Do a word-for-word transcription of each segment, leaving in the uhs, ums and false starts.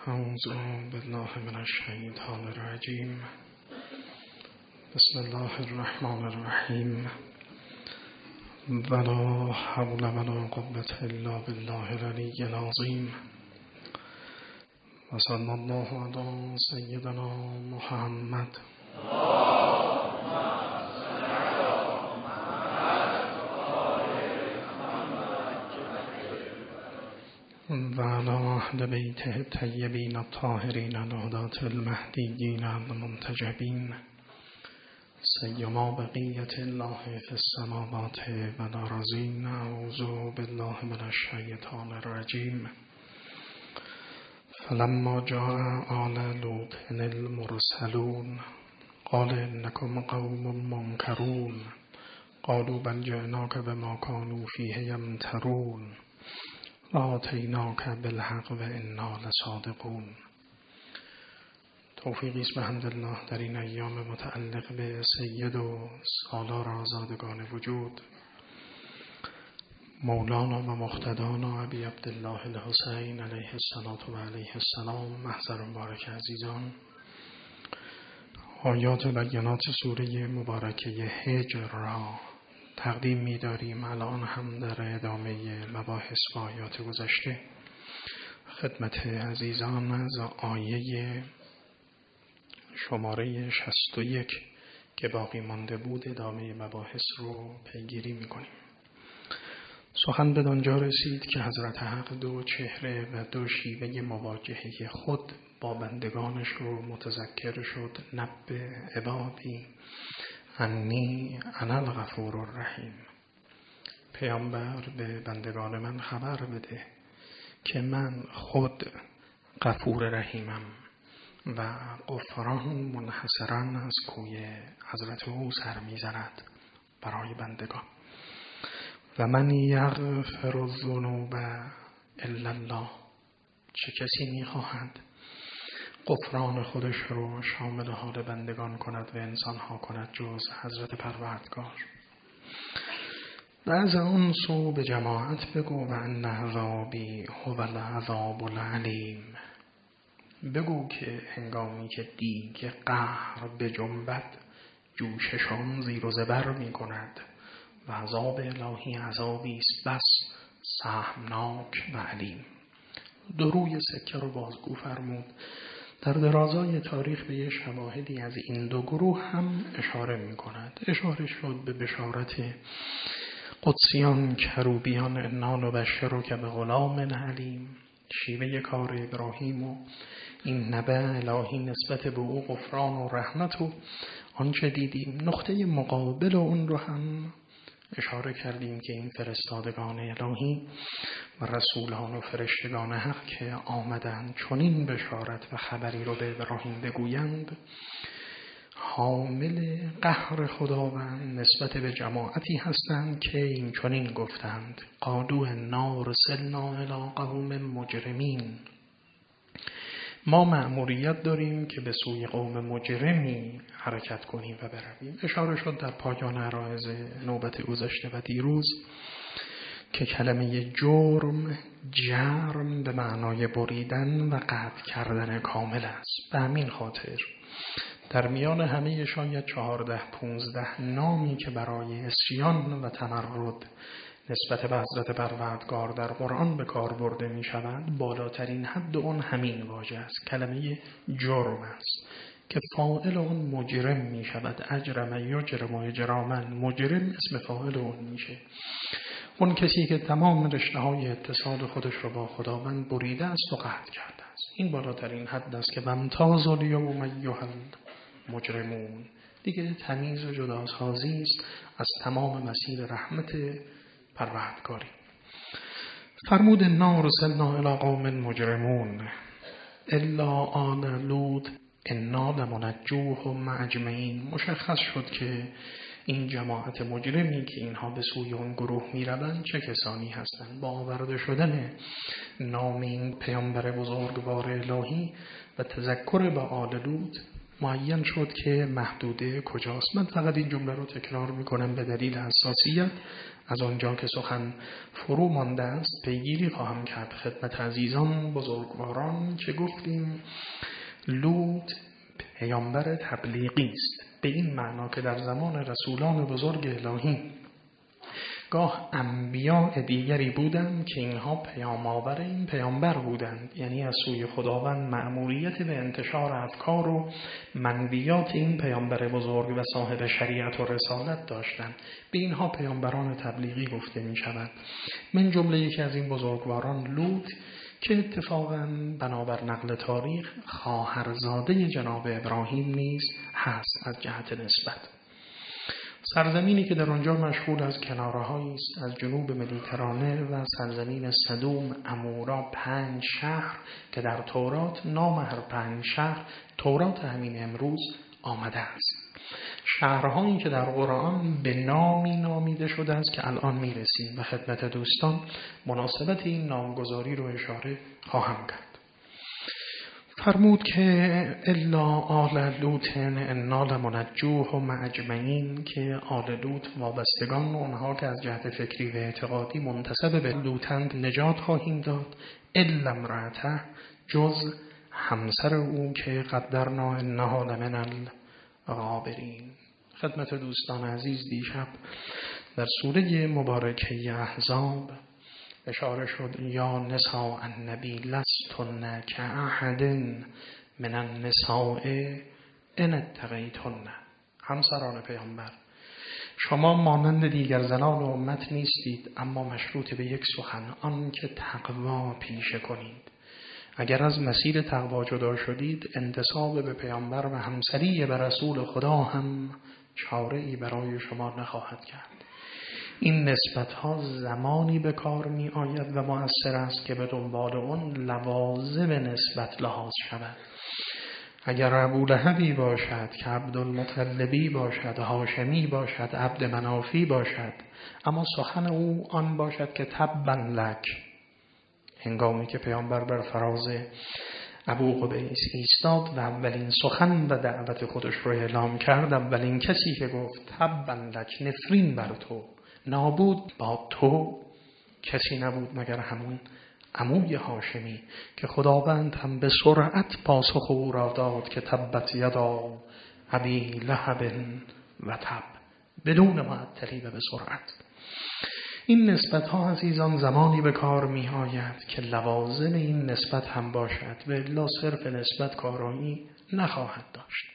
اعوذ بالله من الشیطان الرجیم. بسم الله الرحمن الرحیم. ولا حول ولا قوة الا بالله العلی العظیم. و صلی الله علی سیدنا محمد و علی اهل بیته الطیبین الطاهرین الهداة المهدیین المنتجبین سیما بقیة الله فی السماوات و الارضین. اعوذ بالله من الشیطان الرجیم. فلما جاء آل لوط المرسلون قال انکم قوم منکرون قالوا بل جئناک بما كانوا فیه یمترون آتیناک بالحق و انا لصادقون. توفیقی است بحمدالله در این ایام متعلق به سید و سالار آزادگان وجود مولانا و مقتدانا ابی عبدالله الحسین علیه الصلاة و علیه السلام. محضر مبارک عزیزان، آیات و بیانات سوره مبارکه هجر را تقدیم می داریم. الان هم در ادامه مباحث و آیات گذشته خدمت عزیزان از آیه شماره شصت و یک که باقی مانده بود ادامه مباحث رو پیگیری می کنیم. سخن به آنجا رسید که حضرت حق دو چهره و دو شیوه مواجهه خود با بندگانش رو متذکر شد. نبه عبادی انی انا الغفور الرحیم. پیامبر به بندگان من خبر بده که من خود غفور رحیمم و غفران منحصرا از کوی حضرت او سر میزند برای بندگان. و من یغفر الذنوب الا الله. چه کسی میخواهد غفران خودش رو شامل حال بندگان کند و انسان ها کند جز حضرت پروردگار. و از اون سو به جماعت بگو و ان عذابی هو العذاب العلیم. بگو که هنگامی که دیگ قهر به جنبت جوششان زیر و زبر می کند و عذاب الهی عذابی است بس سهمناک و علیم. دروی سکه رو بازگو فرمود. در درازای تاریخ به یه شواهدی از این دو گروه هم اشاره می کند. اشاره شد به بشارت قدسیان کروبیان انا نبشرک بغلام علیم. شیوه کار ابراهیم و این نبع الهی نسبت به او غفران و رحمت و آنچه دیدیم. نقطه مقابل اون رو هم اشاره کردیم که این فرستادگان الهی و رسولان و فرشتگان حق که آمدند چنین بشارت و خبری رو به ابراهیم بگویند، حامل قهر خداوند نسبت به جماعتی هستند که این چنین گفتند قالوا انا ارسلنا الی قوم مجرمین. ما مأموریت داریم که به سوی قوم مجرمی حرکت کنیم و برویم. اشاره شد در پایان عرایض نوبت گذشته و دیروز که کلمه جرم جرم به معنای بریدن و قطع کردن کامل است. به همین خاطر در میان همه شاید چهارده پونزده نامی که برای عصیان و تمرد نسبت به حضرت پروردگار در قرآن به کار برده می شود، بالاترین حد اون همین واژه است، کلمه جرم است که فاعل اون مجرم می شود. اجرم یجرم اجراما، مجرم اسم فاعل اون میشه. اون کسی که تمام رشته های اتصال خودش رو با خداوند بریده است و قطع کرده است. این بالاترین حد است که وامتاز الیوم ایها المجرمون. دیگه تمیز و جداسازی است از تمام مسیر رحمت پروردگاری. فرمود انا ارسلنا الی قوم مجرمون الا آل لوط انا لمنجوهم اجمعین. مشخص شد که این جماعت مجرمی که اینها به سوی اون گروه می روند چه کسانی هستند. با آورده شدن نام این پیامبر بزرگوار الهی و تذکر به آل لوط معین شد که محدوده کجاست. من فقط این جمله رو تکرار میکنم به دلیل حساسیت. از آنجا که سخن فرو مانده است پیگیری خواهم کرد خدمت عزیزان بزرگواران که گفتیم لوط پیامبر تبلیغی است، به این معنا که در زمان رسولان بزرگ الهی گاه انبیاء دیگری بودند که اینها پیام آور این پیامبر بودند، یعنی از سوی خداوند مأموریت به انتشار افکار و منویات این پیامبر بزرگ و صاحب شریعت و رسالت داشتند. به اینها پیامبران تبلیغی گفته می شود. من جمله یکی از این بزرگواران لوط که اتفاقاً بنابر نقل تاریخ خواهرزاده جناب ابراهیم نیز هست از جهت نسبت. سرزمینی که در آنجا مشغول از کناره‌هایی است از جنوب مدیترانه و سرزمین سدوم، امورا، پنج شهر که در تورات نام هر پنج شهر تورات همین امروز آمده است. شهرهایی که در قرآن به نامی نامیده شده است که الان میرسیم و خدمت دوستان مناسبت این نامگذاری رو اشاره خواهم کرد. فرمود که الا آل لوط انا لمنجوه و اجمعین، که آل لوط وابستگان اونها که از جهت فکری و اعتقادی منتسب به لوطند نجات خواهیم داد، الا امرأته، جز همسر او که قدرنا انها لمن الغابرین. خدمت دوستان عزیز دیشب در سوره مبارکه احزاب اشاره شد یا نساء النبی لستن کاحد من النساء ان اتقیتن. همسران پیامبر شما مانند دیگر زنان امت نیستید، اما مشروط به یک سخن، آن که تقوا پیشه کنید. اگر از مسیر تقوا جدا شدید انتساب به پیامبر و همسری به رسول خدا هم چاره‌ای برای شما نخواهد کرد. این نسبت ها زمانی به کار می آید و مؤثر است که به دنبال اون لوازم نسبت لحاظ شود. اگر ابولهبی باشد که عبدالمطلبی باشد، هاشمی باشد، عبد منافی باشد، اما سخن او آن باشد که تبا لک، هنگامی که پیامبر بر فراز ابو قبیس ایستاد و اولین سخن و دعوت خودش رو اعلام کرد، اولین کسی که گفت تبا لک، نفرین بر تو، نابود با تو، کسی نبود مگر همون عموی هاشمی که خداوند هم به سرعت پاسخ او را داد که تبت یدا ابی لهب و تب، بدون معطلی و به سرعت. این نسبت ها عزیزان زمانی به کار می آید که لوازم این نسبت هم باشد و الا صرف نسبت کارایی نخواهد داشت.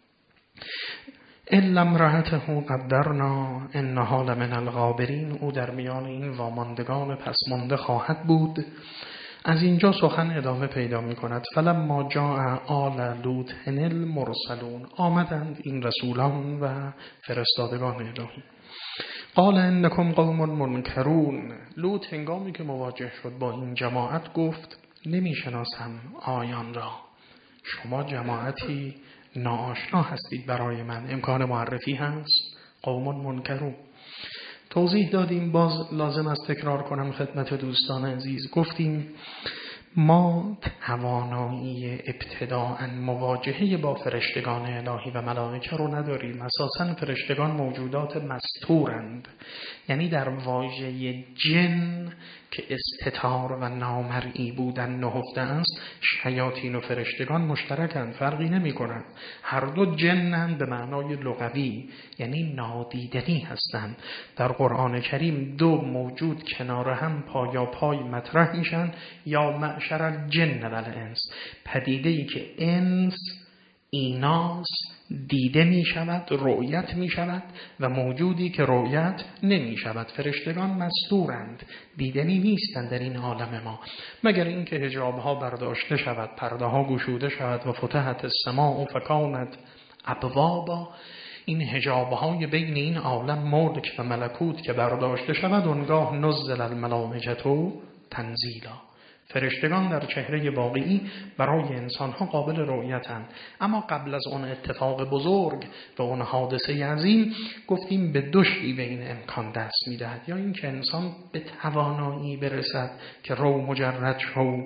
الا امرأته قدرنا انها لمن الغابرین، او در میان این واماندگان پس مانده خواهد بود. از اینجا سخن ادامه پیدا می کند. فلما جاء آل لوط المرسلون، آمدند این رسولان و فرستادگان الهی. قال انکم قوم منکرون، لوط هنگامی که مواجه شد با این جماعت گفت نمیشناسم آیان را، شما جماعتی ناآشنا هستید برای من، امکان معرفی هست؟ قوم منکرون. توضیح دادیم، باز لازم است تکرار کنم خدمت دوستان عزیز. گفتیم ما توانایی ابتداءً مواجهه با فرشتگان الهی و ملائکه رو نداریم. اساساً فرشتگان موجودات مستورند، یعنی در واژه جن که استتار و نامرئی بودن نهفته است، شیاطین و فرشتگان مشترکند، فرقی نمی کنند. هر دو جنند به معنای لغوی، یعنی نادیدنی هستند. در قرآن کریم دو موجود کنار هم پایا پای مطرح میشن، یا معشر الجن و الانس، پدیده‌ای که انس ایناس دیده می شود، رؤیت می شود، و موجودی که رؤیت نمی شود. فرشتگان مستورند، دیدنی نیستند در این عالم ما، مگر اینکه حجاب ها برداشته شود، پرده ها گشوده شود و فتحت السماء فکانت ابوابا. این حجاب های بین این عالم ملک و ملکوت که برداشته شود، اونگاه نزل الملائکه تنزیلا. فرشتگان در چهره واقعی برای انسانها قابل رؤیتند، اما قبل از اون اتفاق بزرگ و اون حادثه عظیم گفتیم به دو شیوه این امکان دست میدهد. یا این که انسان به توانایی برسد که رو مجرد شو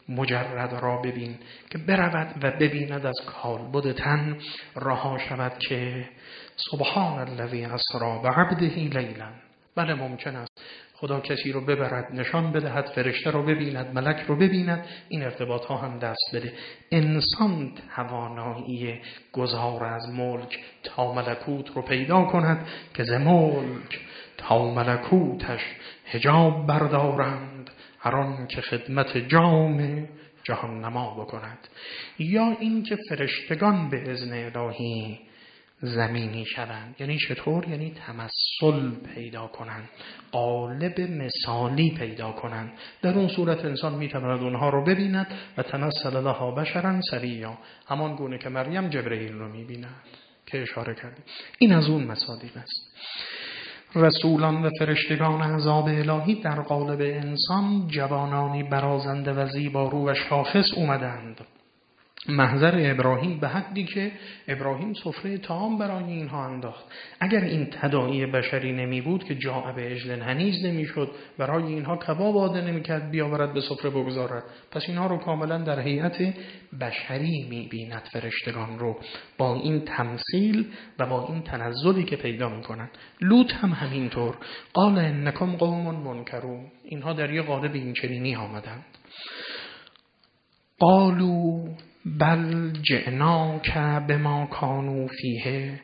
مجرد را ببین که برود و ببیند از کالبد تن رها شود که سبحان الذی اسری بعبده لیلا. بله ممکن است خدا کسی رو ببرد، نشان بدهد، فرشته رو ببیند، ملک رو ببیند، این ارتباط ها هم دست بده. انسان توانایی گذار از ملک تا ملکوت رو پیدا کند که ز ملک تا ملکوتش حجاب بردارند، هر آن که خدمت جام جهان نما بکند. یا این که فرشتگان به اذن الهی زمینی شوند. یعنی چطور؟ یعنی تمثل پیدا کنند، قالب مثالی پیدا کنند. در اون صورت انسان میتواند اونها رو ببیند و تمثل لها بشرا سویا، همان گونه که مریم جبرئیل رو میبیند که اشاره کردیم. این از اون مصادیق است. رسولان و فرشتگان عذاب الهی در قالب انسان جوانانی برازنده و زیبارو و شاخص اومدند. محضر ابراهیم به حدی که ابراهیم سفره طعام برای اینها انداخت. اگر این تداعی بشری نمی بود که جاء به عجل حنیذ نمی شد، برای اینها کباب آماده نمی کرد بیاورد به سفره بگذارد. پس اینها رو کاملا در هیئت بشری می بیند فرشتگان رو، با این تمثیل و با این تنزلی که پیدا می کنند. لوط هم همینطور. قال انکم قوم منکرون. اینها در یه قالب این چنینی آمدند. قالوا بل جئناک بما كانوا فیه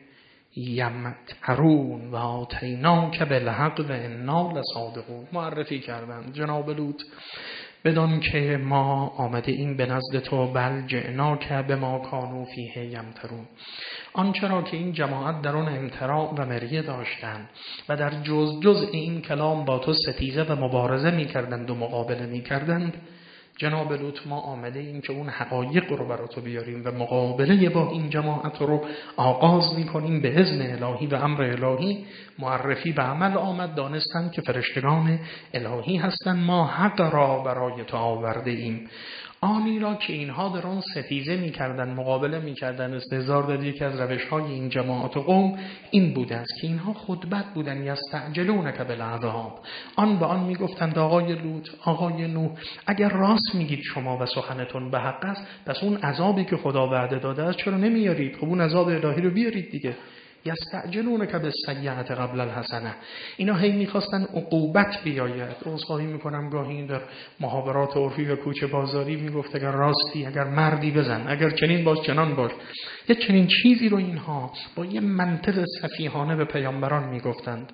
یمترون و آتیناک بالحق و انا لصادقون. معرفی کردند جناب لوط بدان که ما آمده این به نزد تو، بل جئناک بما كانوا فیه یمترون، آنچه را که این جماعت در آن امتراع و مریه داشتند و در جز جز این کلام با تو ستیزه و مبارزه می کردند و مقابله می کردند، جناب لوط ما آمده این که اون حقایق رو برای تو بیاریم و مقابله با این جماعت رو آغاز میکنیم به اذن الهی و امر الهی. معرفی به عمل آمد، دانستند که فرشتگان الهی هستند. ما حق را برای تو آورده ایم. آنی را که اینها در آن ستیزه میکردن، مقابله میکردن، استهزار داد، یکی از روشهای این جماعت و قوم این بوده است که اینها خودبد بودن، یستعجلونک بالعذاب. آن به آن میگفتند آقای لوط، آقای نوح، اگر راست میگید شما و سخنتون به حق است، پس اون عذابی که خدا وعده داده است چرا نمیارید؟ خب اون عذاب الهی رو بیارید دیگه. یستعجلونک بالسیئة قبل الحسنه. اینا هی میخواستن عقوبت بیاید. عذرخواهی میکنم گاهی این در محاورات عرفی و کوچه بازاری میگفت اگر راستی، اگر مردی بزن، اگر چنین باش چنان باش. یه چنین چیزی رو اینها با یه منطق سفیهانه به پیامبران میگفتند.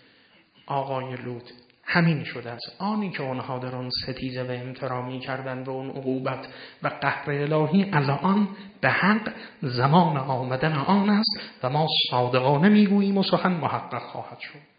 آقای لوط همین شده است. آنی که اونها در اون ستیزه و امترا می کردند و اون عقوبت و قهر الهی الان به حق زمان آمدن آن است و ما صادقانه میگوییم و سخن محقق خواهد شد.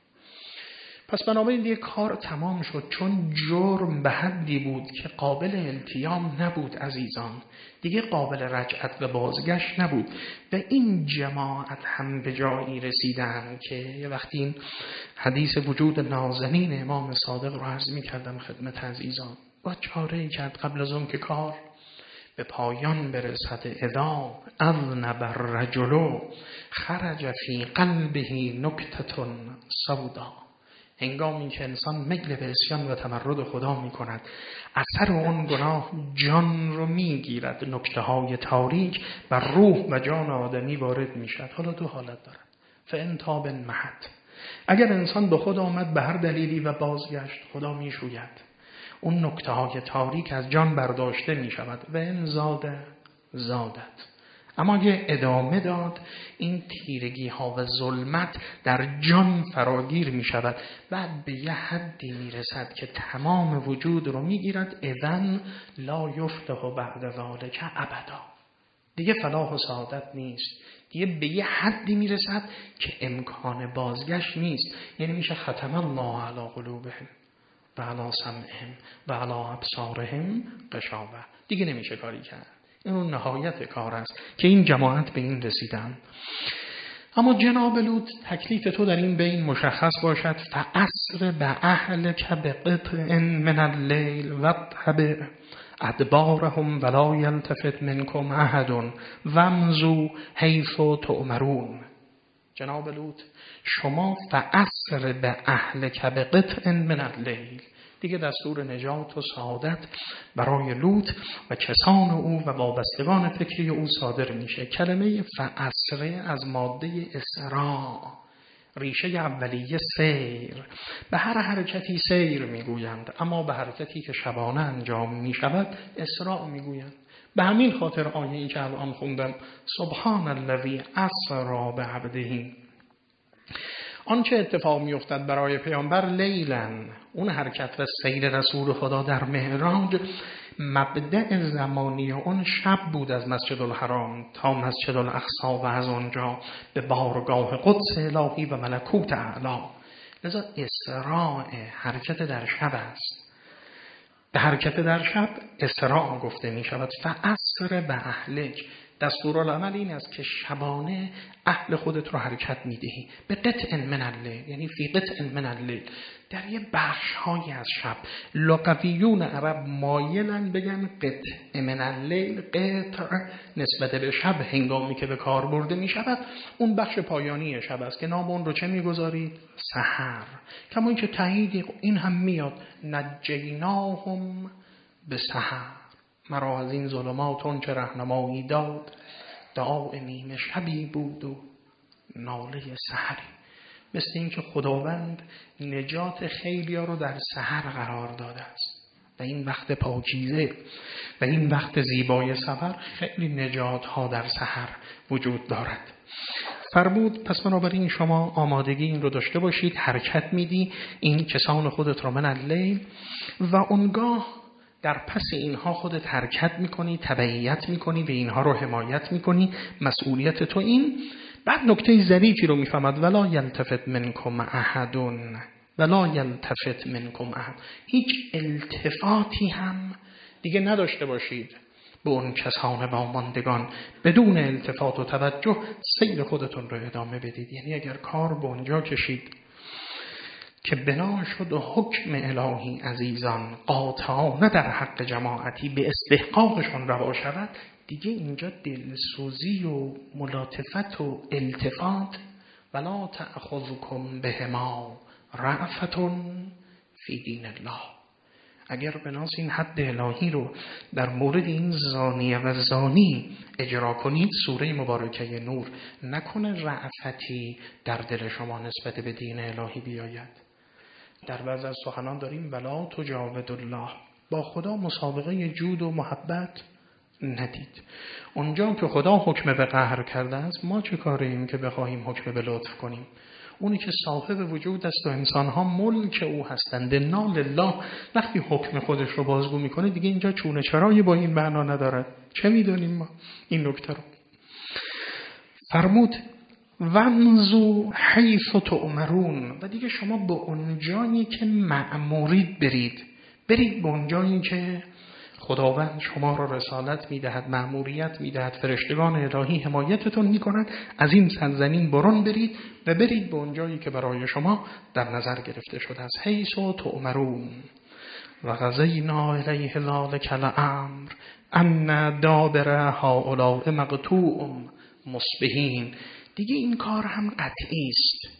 پس بنابراین دیگه کار تمام شد، چون جرم به حدی بود که قابل التیام نبود عزیزان، دیگه قابل رجعت و بازگشت نبود. و این جماعت هم به جایی رسیدن که یه وقتی این حدیث وجود نازنین امام صادق رو عرض می کردم خدمت عزیزان، با چاره کرد قبل از اون که کار به پایان برسد. اذا اذنب الرجل خرج فی قلبه نکتة سودا. هنگامی که انسان میل به عصیان و تمرد خدا می کند، اثر اون گناه جان رو می گیرد، نکته های تاریک بر روح و جان آدمی وارد می شد. حالا دو حالت دارد. فان تاب محد، اگر انسان به خود آمد به هر دلیلی و بازگشت، خدا می شوید، اون نکته های تاریک از جان برداشته می شود. و ان زاده زادت، اما اگه ادامه داد، این تیرگی ها و ظلمت در جان فراگیر می شود، بعد به یه حدی می رسد که تمام وجود رو می گیرد. اذن لا یفلح بعد ذلک ابدا، دیگه فلاح و سعادت نیست. دیگه به یه حدی می رسد که امکان بازگشت نیست. یعنی میشه ختم الله علی قلوبهم و علی سمعهم و علی ابصارهم غشاوه، دیگه نمیشه کاری کرد. این اون نهایت کار است که این جماعت به این رسیدن. اما جناب لوط تکلیف تو در این بین مشخص باشد. فأسر به اهلک بقطع من اللیل واتبع ادبارهم ولا یلتفت منکم احد وامضوا حیث تؤمرون. جناب لوط شما فأسر به اهلک بقطع من اللیل، دیگه دستور نجات و سعادت برای لوط و کسان او و وابستگان فکری او صادر میشه. کلمه فعسره از ماده اسراء، ریشه اولیه سیر، به هر حرکتی سیر میگویند، اما به حرکتی که شبانه انجام میشود اسراء میگویند. به همین خاطر آیه‌ای که الان خوندم سبحان الذی اسری بعبده، آنچه اتفاق میافتد برای پیامبر لیلاً، اون حرکت و سیر رسول خدا در معراج، مبدأ زمانی اون شب بود از مسجد الحرام تا مسجد الاقصی و از آنجا به بارگاه قدس الهی و ملکوت اعلی. لذا اسراء حرکت در شب است. به حرکت در شب اسراء گفته می شود. فأسر به اهلک، دستورالعمل این است که شبانه اهل خودت رو حرکت میدهی به قطع من اللیل، یعنی فی قطع من اللیل، در یه بخش های از شب. لغویون عرب مایلن بگن قطع من اللیل، قطع نسبت به شب هنگامی که به کار برده می شود اون بخش پایانی شب است که نام اون رو چه میگذارید؟ سحر. کما اینکه تایید این هم میاد نجیناهم به سحر، مرا از این ظلمات اون چه رهنمایی داد، دعای نیمه شبی بود و ناله سحری. مثل این که خداوند نجات خیلیا رو در سحر قرار داده است و این وقت پاکیزه و این وقت زیبای سحر، خیلی نجات ها در سحر وجود دارد. فرمود پس بنابراین شما آمادگی این رو داشته باشید، حرکت میدی این کسان خودت رو من اللیل، و اونگاه در پس اینها خودت حرکت میکنی، تبعیت میکنی و اینها رو حمایت میکنی. مسئولیت تو این. بعد نکته ظریفی رو میفهمد ولا یلتفت منکم احد، ولا یلتفت منکم احد، هیچ التفاتی هم دیگه نداشته باشید به اون کسان واماندگان، بدون التفات و توجه سیر خودتون رو ادامه بدید. یعنی اگر کار به اونجا کشید که بنا شد و حکم الهی عزیزان قاطعانه در حق جماعتی به استحقاقشون روا شود، دیگه اینجا دلسوزی و ملاطفت و التفات ولا تأخذکم بهما رأفتون فی دین الله. اگر بناس این حد الهی رو در مورد این زانیه و زانی اجرا کنید، سوره مبارکه نور نکنه رأفتی در دل شما نسبت به دین الهی بیاید. در بعض از سخنان داریم ولا تجاود الله، با خدا مسابقه جود و محبت ندید. اونجا که خدا حکم به قهر کرده است، ما چه کاریم که بخواهیم حکم به لطف کنیم؟ اونی که صاحب وجود است و انسانها ملک او هستند، نال الله، وقتی حکم خودش رو بازگو میکنه دیگه اینجا چونه چرایی با این معنا ندارد. چه میدونیم ما این نکته رو؟ فرمود وانزو حیث تؤمرون، و دیگه شما به اون جایی که مأمورید برید. برید به اون جایی که خداوند شما را رسالت میدهد، مأموریت میدهد، فرشتگان الهی حمایتتون میکنند. از این سرزمین برون برید و برید به اون جایی که برای شما در نظر گرفته شده است. حیث تؤمرون و قضینا الیه ذلک الامر ان دابر هؤلاء مقطوع مصبحین. دیگه این کار هم قطعی است.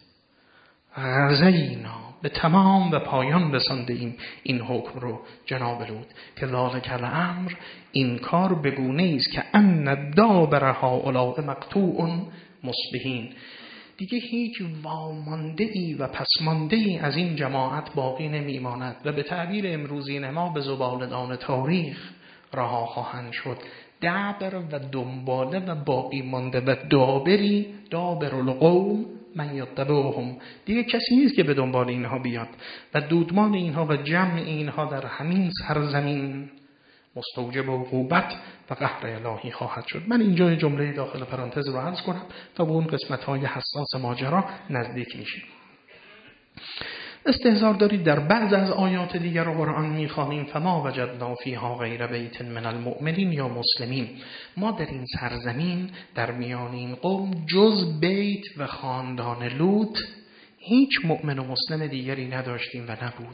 غزینا، به تمام و پایان رسانده ایم این حکم رو جناب لوط که ذالک الامر، این کار بگونه است که ان دابر هؤلاء مقطوع مصبحین، دیگه هیچ وامانده ای و پسمانده ای از این جماعت باقی نمیماند و به تعبیر امروزین ما به زبالدان تاریخ رها خواهند شد. دابر و دنباله و باقی مانده و دابری، دابر القوم من یتبعهم، دیگه کسی نیست که به دنبال اینها بیاد و دودمان اینها و جمع اینها در همین سرزمین مستوجب عقوبت و قهر الهی خواهد شد. من اینجا جمله داخل پرانتز رو عرض کنم تا به اون قسمت‌های حساس ماجرا نزدیک میشیم. استحضار دارید در بعض از آیات دیگر قرآن می‌خوانیم فما وجدنا فیها غیر بیت من المؤمنین یا مسلمین، ما در این سرزمین در میان این قوم جز بیت و خاندان لوط هیچ مؤمن و مسلم دیگری نداشتیم و نبود.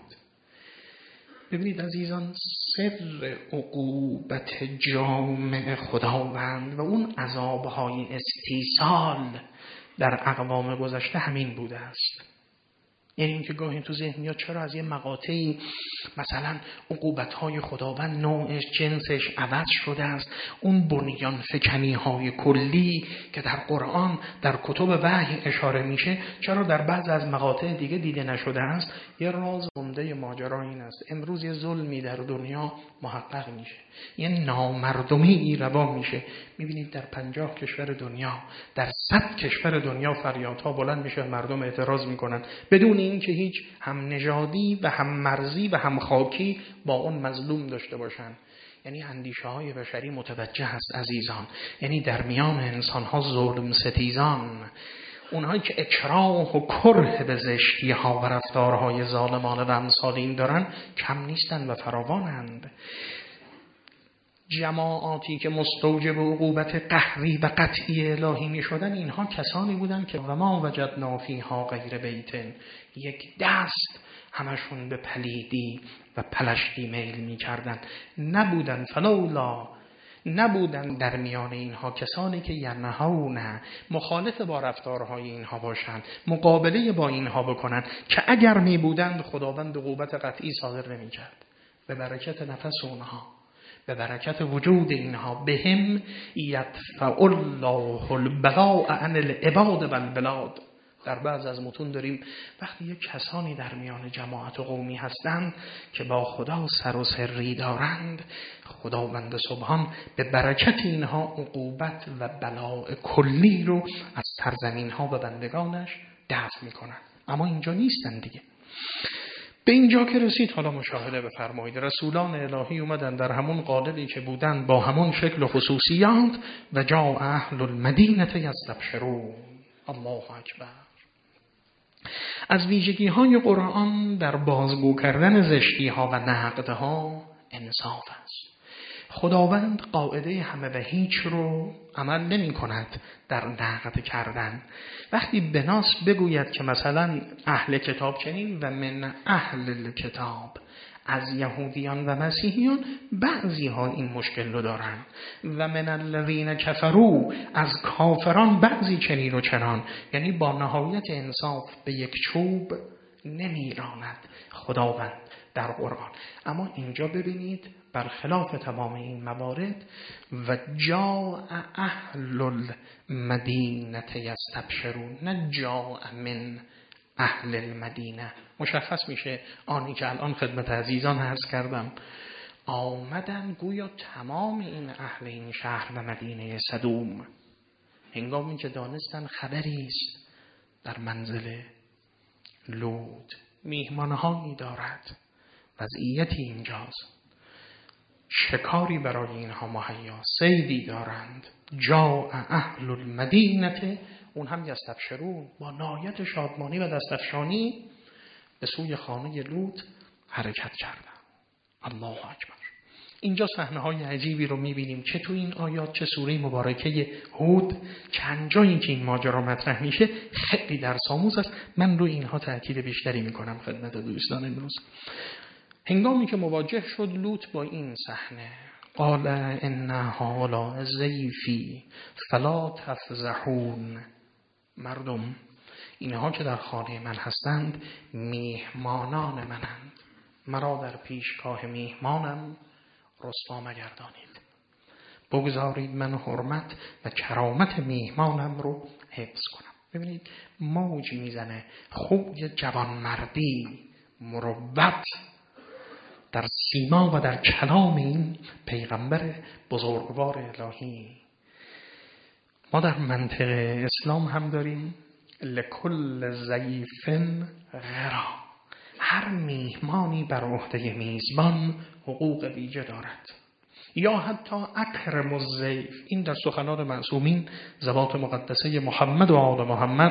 ببینید عزیزان، سر عقوبت جامع خداوند و اون عذاب‌های استیصال در اقوام گذشته همین بوده است. یعنی اینکه گاهی تو ذهن میاد چرا از یه مقاطعی مثلا عقوبت‌های خداوند نوعش جنسش عوض شده است، اون بنیان فکنی‌های کلی که در قرآن در کتب وحی اشاره میشه چرا در بعض از مقاطع دیگه دیده نشده است. یه راز عمده ماجرا این است امروز یه ظلمی در دنیا محقق میشه، یه نامردمی روا میشه. میبینید در پنجاه کشور دنیا، در صد کشور دنیا فریادها بلند میشه، مردم اعتراض میکنن بدون اینکه هیچ هم نژادی و هم مرزی و هم خاکی با اون مظلوم داشته باشن. یعنی اندیشه های بشری متوجه است عزیزان، یعنی در میان انسان ها ظلم ستیزان، اونهایی که اکراه و کره به زشتی ها و رفتارهای ظالمانه و امثال این دارن کم نیستن و فراوانند. جماعاتی که مستوجب عقوبت قهری و قطعی الهی می شدن اینها کسانی بودن که و ما وجدنا فیها غیر بیت، یک دست همشون به پلیدی و پلشتی میل می کردن. نبودن فلولا نبودن در میان اینها کسانی که ینهون مخالف با رفتارهای اینها باشند، مقابله با اینها بکنند که اگر می بودند خداوند عقوبت قطعی صادر نمی کرد. به برکت نفس اونها، به برکت وجود اینها بهم یدفع الله البلاء عن العباد و البلاد. در بعض از متون داریم وقتی یک کسانی در میان جماعت قومی هستند که با خدا سر و سری دارند، خداوند سبحان به برکت اینها عقوبت و بلاء کلی رو از سرزمین ها و بندگانش دفع میکنند. اما اینجا نیستن دیگه. به اینجا که رسید حالا مشاهده بفرمایید رسولان الهی اومدن در همون قالبی که بودن با همون شکل و خصوصیات و جاء اهل المدینه یستبشرون. الله اکبر. از ویژگی های قرآن در بازگو کردن زشتی ها و نقدها انصاف است. خداوند قاعده همه و هیچ رو عمل نمی کند در نقد کردن. وقتی بناس بگوید که مثلا اهل کتاب چنین و من اهل کتاب، از یهودیان و مسیحیان بعضی ها این مشکل رو دارن، و من الذین کفروا، از کافران بعضی چنین و چنان، یعنی با نهایت انصاف به یک چوب نمیراند خداوند در قرآن. اما اینجا ببینید برخلاف تمام این موارد و جاء اهل المدینه یستبشرون، نه جاء من اهل المدینه. مشخص میشه آنی که الان خدمت عزیزان عرض کردم آمدن گویا تمام این اهل این شهر و مدینه سدوم، هنگامی که دانستن خبری است در منزل لوط، میهمانهایی دارد، وضعیتی اینجاست، شکاری برای اینها مهیا، صیدی دارند. جاء اهل المدینه، اون هم یستبشرون، با نهایت شادمانی و دستفشانی به سوی خانه لوط حرکت کردند. الله اکبر. اینجا صحنه‌های عجیبی رو می‌بینیم چه تو این آیات چه سوره مبارکه هود. چند جایی که این ماجرا مطرح میشه خیلی درس آموز است. من روی اینها تاکید بیشتری می‌کنم خدمت دوستان امروز. هنگامی که مواجه شد لوط با این صحنه، قال ان هؤلاء ضیفی فلا تفضحون. مردم اینها که در خانه من هستند میهمانان منند، مرا در پیشگاه میهمانم رسوا مگردانید، بگذارید من حرمت و کرامت میهمانم رو حفظ کنم. ببینید موجی میزنه خوی جوانمردی، مروت در سیما و در کلام این پیغمبر بزرگوار الهی. ما در منطق اسلام هم داریم لکل ضیف غرا، هر میهمانی بر عهده میزبان حقوق ویژه دارد. یا حتی اکرم الضیف، این در سخنان معصومین ذوات مقدسه محمد و آل محمد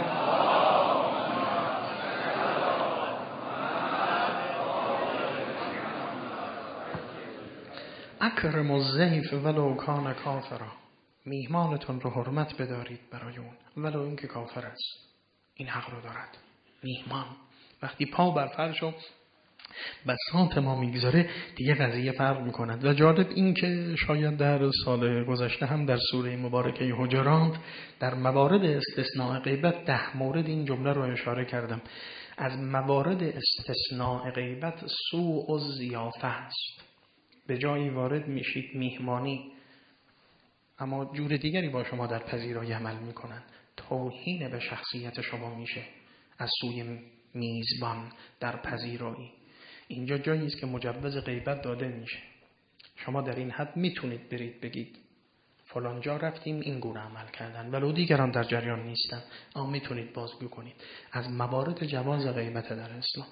اکرم الضیف ولو کان کافرا، میهمانتون رو حرمت بدارید برای اون ولو اینکه کافر است. این حق رو دارد میهمان. وقتی پا بر فرش و بساط ما میگذاره دیگه قضیه فرق میکند. و جالب این که شاید در سال گذشته هم در سوره مبارکه حجرات در موارد استثناء غیبت ده مورد این جمله رو اشاره کردم. از موارد استثناء غیبت سوء و ضیافه است. به جایی وارد میشید میهمانی، اما جور دیگری با شما در پذیرایی عمل میکنن. توهین به شخصیت شما میشه از سوی میزبان در پذیرایی. اینجا جایی است که مجوز غیبت داده میشه. شما در این حد میتونید برید بگید فلان جا رفتیم این گونه عمل کردن، ولو دیگران در جریان نیستن، اما میتونید بازگو کنید. از موارد جواز غیبت در اسلام.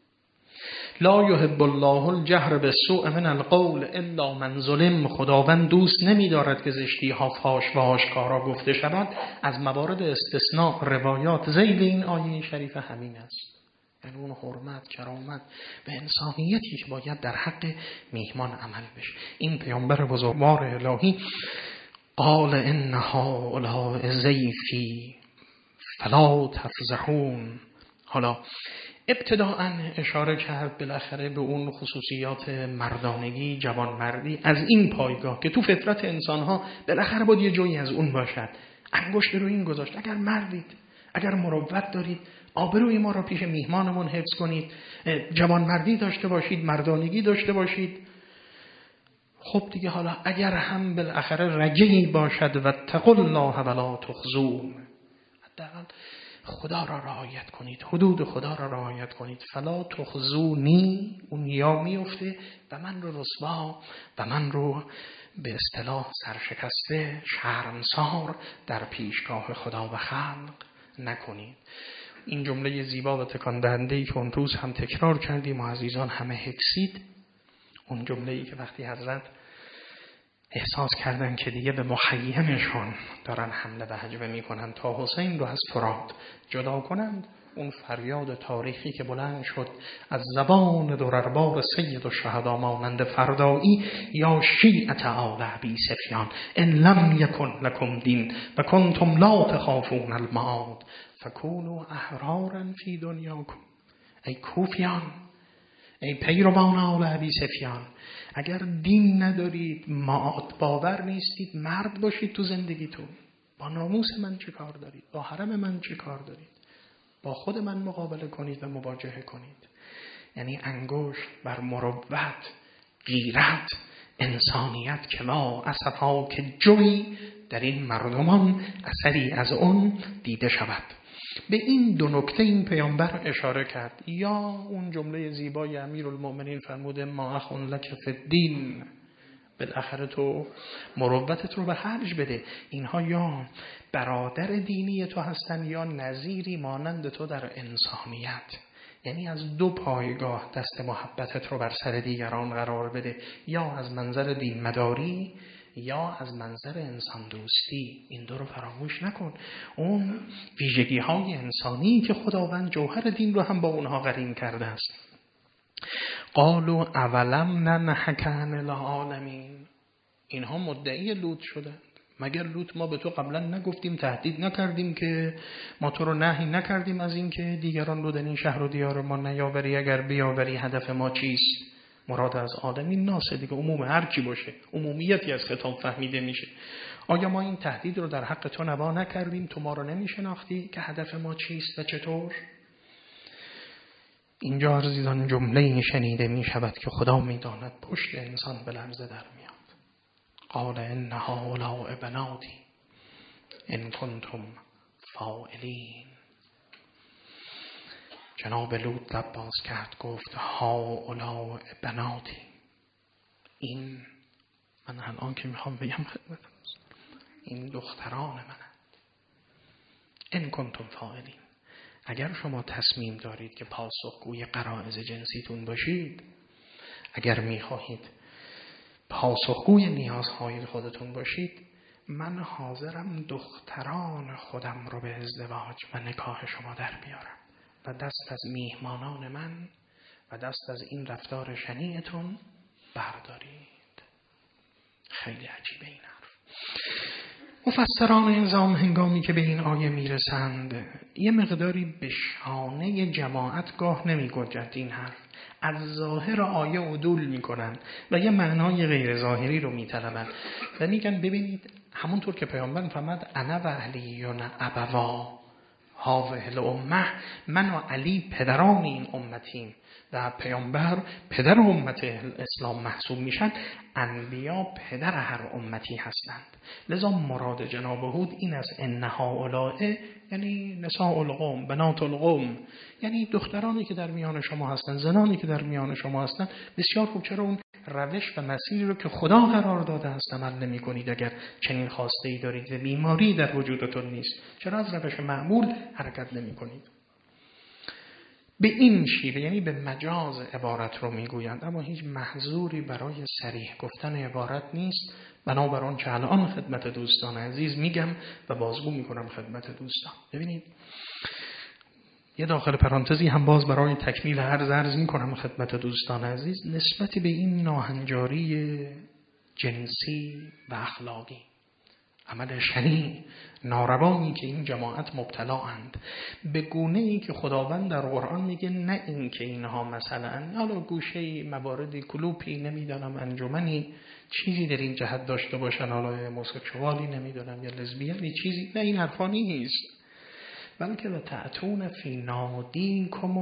لا یحب الله الجهر بالسوء من القول الا من ظلم. خداوند دوست نمی‌دارد که زشتی ها فاش و آشکارا گفته شود. از موارد استثناء روایات ذیل این آیه شریفه همین است. یعنی اون حرمت، کرامت و انسانیتی که باید در حق میهمان عمل بشه. این پیامبر بزرگوار الهی قال ان هؤلاء ضیفی فلا تفضحون. حالا ابتداءً اشاره کرد بالاخره به اون خصوصیات مردانگی، جوانمردی از این پایگاه که تو فطرت انسانها بالاخره باید یه جایی از اون باشد. انگشت رو این گذاشت. اگر مردید، اگر مروت دارید، آبروی ما را پیش میهمانمون حفظ کنید، جوانمردی داشته باشید، مردانگی داشته باشید. خب دیگه حالا اگر هم بالاخره رجعی باشد و اتقوا الله ولا تخزون، حداقل خدا را رعایت کنید، حدود خدا را رعایت کنید. فلا تخزونی، اون یا میفته و من رو رسوا و من رو به اصطلاح سرشکسته، شرمسار در پیشگاه خدا و خلق نکنید. این جمله زیبا و تکان دهنده‌ای که اون روز هم تکرار کردیم و عزیزان همه حفظید، اون جمله‌ای که وقتی حضرت احساس کردن که دیگه به مخیمشون دارن حمله و هجمه میکنن تا حسین رو از فرات جدا کنند، اون فریاد تاریخی که بلند شد از زبان درربار سید الشهدا مانند فردایی: یا شیعة آل ابی سفیان ان لم یکن لکم دین و کنتم لا تخافون المعاد فکونوا احرارا فی دنیاکم. ای کوفیان، ای پیروان آل ابی سفیان، اگر دین ندارید، معاد باور نیستید، مرد باشید تو زندگیتون. با ناموس من چه کار دارید؟ با حرم من چه کار دارید؟ با خود من مقابله کنید و مواجهه کنید. یعنی انگشت بر مروت، غیرت، انسانیت که ما اسفا که جوی در این مردمان اثری از اون دیده شود. به این دو نکته این پیامبر اشاره کرد. یا اون جمله زیبای امیرالمؤمنین فرموده: ما اخون لک فی الدین، بالاخره تو مروتت رو به خرج بده. اینها یا برادر دینی تو هستن یا نظیری مانند تو در انسانیت. یعنی از دو پایگاه دست محبتت رو بر سر دیگران قرار بده، یا از منظر دین مداری یا از منظر انسان دوستی. این دو رو فراموش نکن. اون ویژگی های انسانی که خداوند جوهر دین رو هم با اونها قرین کرده است. قالوا اولم ننهک عن العالمین. اینها مدعی لوط شدند. مگر لوط ما به تو قبلا نگفتیم، تهدید نکردیم که ما تو رو نهی نکردیم از این که دیگران رو در این شهر و دیار ما نیاوری؟ اگر بیاوری هدف ما چیست؟ مراد از عالمین ناسه دیگه، عموم هر کی باشه، عمومیتی از خطاب فهمیده میشه. آیا ما این تهدید رو در حق تو نوا نکردیم؟ تو ما رو نمیشناختی که هدف ما چیست و چطور؟ اینجا عزیزان جمله این شنیده می شود که خدا می داند پشت انسان به لرزه در میاد. قال ان هؤلاء بناتی ان کنتم فاعلین. جناب لوط لب باز کرد گفت: هؤلاء بناتی. این من الان که میخوام بگم خدمتتون، این دختران منند. ان کنتم فاعلین. اگر شما تصمیم دارید که پاسخگوی غرایز جنسیتون باشید، اگر میخواهید پاسخگوی نیازهای خودتون باشید، من حاضرم دختران خودم رو به ازدواج و نکاح شما در بیارم و دست از میهمانان من و دست از این رفتار شنیعتون بردارید. خیلی عجیبه این حرف. مفسران نظام هنگامی که به این آیه میرسند یه مقداری به شانه جماعت گاه نمی گنجد این حرف. از ظاهر آیه عدول میکنن و یه معنای غیر ظاهری رو میطلبن و میگن ببینید همونطور که پیامبر فرمود انا و علیون ابوا هاوه الامه، من و علی پدران این امتیم و پیامبر پدر امت اسلام محسوب میشن. انبیا پدر هر امتی هستند. لذا مراد جناب هود این است ان هؤلاء یعنی نساء القوم، بنات القوم، یعنی دخترانی که در میان شما هستند، زنانی که در میان شما هستند. بسیار خوب، چرا اون روش و مسیری رو که خدا قرار داده است عمل نمی کنید؟ اگر چنین خواسته ای دارید و بیماری در وجودتون نیست، چرا از روش معمول حرکت نمی کنید؟ به این شیوه، یعنی به مجاز عبارت رو میگویند، اما هیچ محظوری برای صریح گفتن عبارت نیست. بنابراین که الان خدمت دوستان عزیز میگم و بازگو میکنم خدمت دوستان. ببینید، یه داخل پرانتزی هم باز برای تکمیل هر عرض میکنم خدمت دوستان عزیز نسبت به این ناهنجاری جنسی و اخلاقی، عمل شنیع ناروایی که این جماعت مبتلااند، به گونه ای که خداوند در قرآن میگه نه این که اینها مثلا حالا گوشه مواردی کلوپی نمیدونم انجمنی چیزی در این جهت داشته باشن، حالا موسیقیوالی نمیدونم یا لزبیانی چیزی، نه این حرفا نیست، بلکه و تأتون فی نادیکم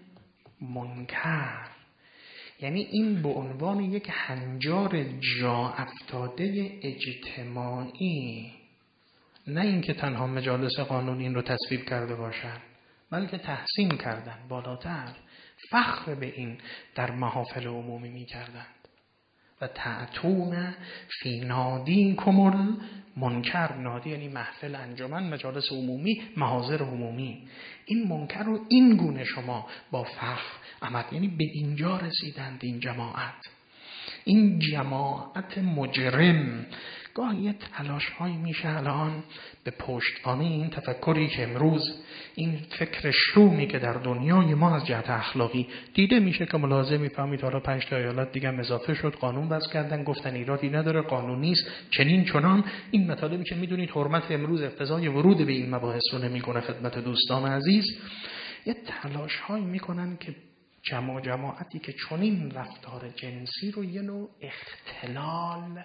المنکر، یعنی این به عنوان یک هنجار جا افتاده اجتماعی، نه اینکه تنها مجالس قانونی این رو تصویب کرده باشن، بلکه تحسین کردن، بالاتر فخر به این در محافل عمومی می کردند. و تأتون فی نادیکم المنکر، نادی یعنی محفل، انجمن، مجالس عمومی، محاضر عمومی، این منکر رو این گونه شما با فخر عمل، یعنی به اینجا رسیدند این جماعت، این جماعت مجرم. گاهی یه تلاش هایی میشه الان به پشتوانه این تفکری که امروز این فکر شومی که در دنیای ما از جهت اخلاقی دیده میشه که ملاحظه میفهمید حالا پنج تا ایالت دیگه اضافه شد، قانون وضع کردن، گفتن ایرادی نداره، قانونی است، چنین چنان. این مطالبی که میدونید حرمت امروز اقتضای ورود به این مباحث رو نمیکنه خدمت دوستان عزیز، یه تلاش هایی میکنن که جماع جماعتی که چنین رفتار جنسی رو یه نوع اختلال،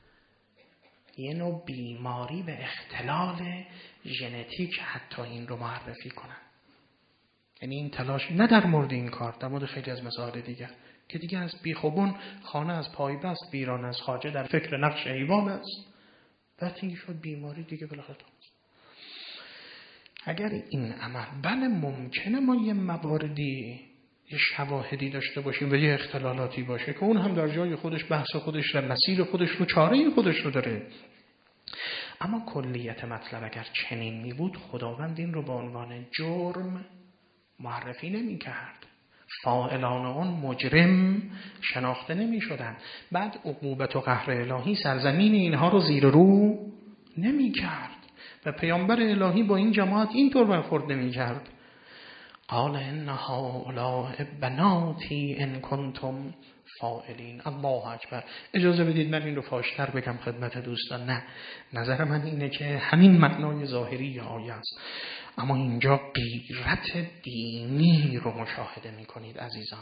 یه نوع بیماری به اختلال ژنتیک حتی این رو معرفی کنن. یعنی این تلاش نه در مورد این کار، در مورد خیلی از مسائل دیگر که دیگه از بیخوبون خانه از پای بست ویران از خواجه در فکر نقش حیوان است، وقتی شد بیماری دیگه بالاخره. اگر این عمل، بله ممکنه ما یه مواردی یه شواهدی داشته باشیم و یه اختلالاتی باشه که اون هم در جای خودش بحث خودش و مسیر خودش رو چاره خودش رو داره، اما کلیت مطلب اگر چنین می بود خداوند این رو به عنوان جرم معرفی نمی کرد، فاعلان اون مجرم شناخته نمی شدن، بعد عقوبت و قهر الهی سرزمین اینها رو زیر رو نمی کرد و پیامبر الهی با این جماعت اینطور برخورد نمی کرد. قال ان هؤلاء بناتی ان کنتم فاعلین. الله اکبر. اجازه بدید من این رو فاشتر بگم خدمت دوستان. نه، نظر من اینه که همین معنای ظاهری آیه است، اما اینجا غیرت دینی رو مشاهده میکنید عزیزان.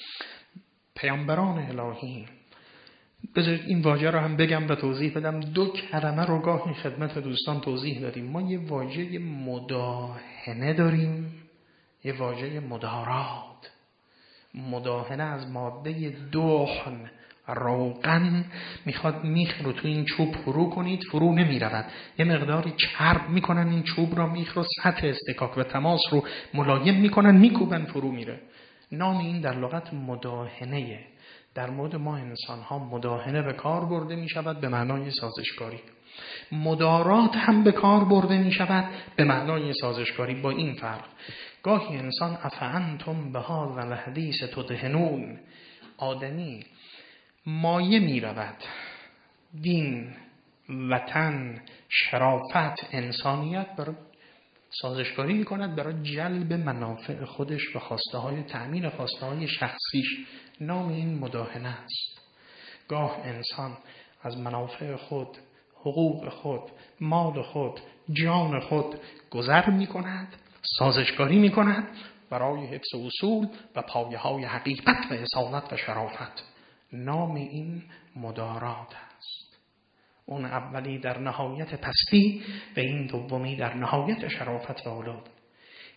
پیامبران الهی، بذارید این واژه رو هم بگم و توضیح بدم. دو کلمه رو گاهی خدمت دوستان توضیح دادیم. ما یه واژه مداهنه داریم، یه واژه مدارات. مداهنه از ماده دهن، روغن، میخواد میخ رو تو این چوب فرو کنید، فرو نمی رود، یه مقداری چرب میکنن این چوب رو، میخ رو سطح استکاک و تماس رو ملایم میکنن، میکوبن، فرو میره. نام این در لغت مداهنه. در مورد ما انسان ها مداهنه به کار برده می شود به معنای سازشکاری، مدارات هم به کار برده می شود به معنای سازشکاری، با این فرق گاهی انسان افعنتم به هذا الحدیث تدهنون، آدمی مایه می رود دین، وطن، شرافت، انسانیت برای سازشکاری می کند برای جلب منافع خودش و خواسته های تأمین خواسته های شخصیش. نام این مداهنه است. گاه انسان از منافع خود، حقوق خود، مال خود، جان خود گذر می کند، سازشکاری می کند برای حفظ اصول و پایه های حقیقت و اصالت و شرافت. نام این مدارات است. اون اولی در نهایت پستی و این دومی در نهایت شرافت و اولاد.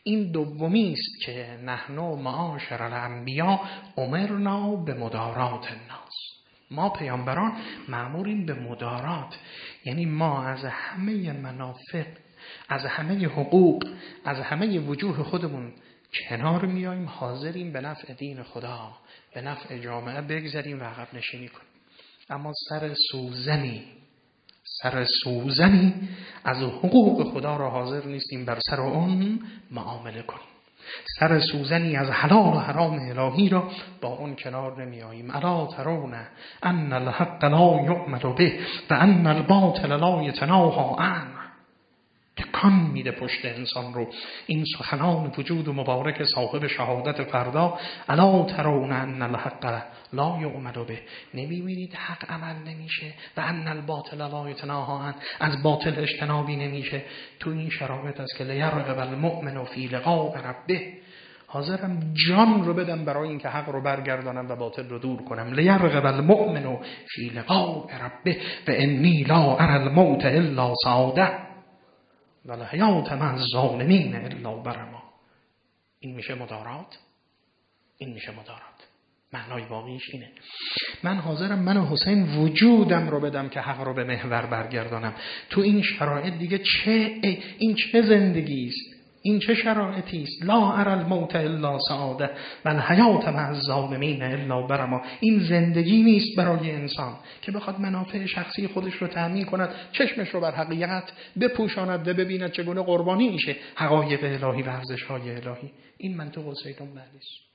این دومی است که نحن معاشر الانبیا امرنا به مدارات الناس. ما پیامبران مأموریم به مدارات، یعنی ما از همه منافع، از همه حقوق، از همه وجوه خودمون کنار میاییم، حاضریم به نفع دین خدا، به نفع جامعه بگذاریم و عقب نشینی کنیم. اما سر سوزنی سر سوزنی از حقوق خدا را حاضر نیستیم بر سر اون معامله کنیم. سر سوزنی از حلال و حرام الهی را با اون کنار نمی آییم. الا ترون ان الحق لا یعمل به و ان الباطل لا یتناهی عنه. تکان میده پشت انسان رو این سخنان وجود و مبارک صاحب شهادت فردا. الا ترون ان الحق لا یعمل به، نمیبینید حق عمل نمیشه و ان الباطل لا یتناهی عنه، از باطل اجتنابی نمیشه. تو این شرایط است که لیرغب المؤمن فی لقاء ربه، حاضرم جان رو بدم برای اینکه حق رو برگردانم و باطل رو دور کنم. لیرغب المؤمن فی لقاء ربه و انی لا اری الموت الا سعاده ولا حیات مع الظالمین الا برما. این میشه مدارات، این میشه مدارات. معنای واقعیش اینه. من حاضرم من و حسین وجودم رو بدم که حق رو به محور برگردانم. تو این شرایط دیگه چه این چه زندگی است؟ این چه شرایطی است؟ لا اری الموت الا سعاده و الحیات مع الظالمین الا برما. این زندگی نیست برای انسان که بخواد منافع شخصی خودش رو تأمین کند، چشمش رو بر حقیقت بپوشاند و ببیند چگونه قربانی میشه حقایق الهی و ارزش‌های الهی. این منطق سیدون بلی است.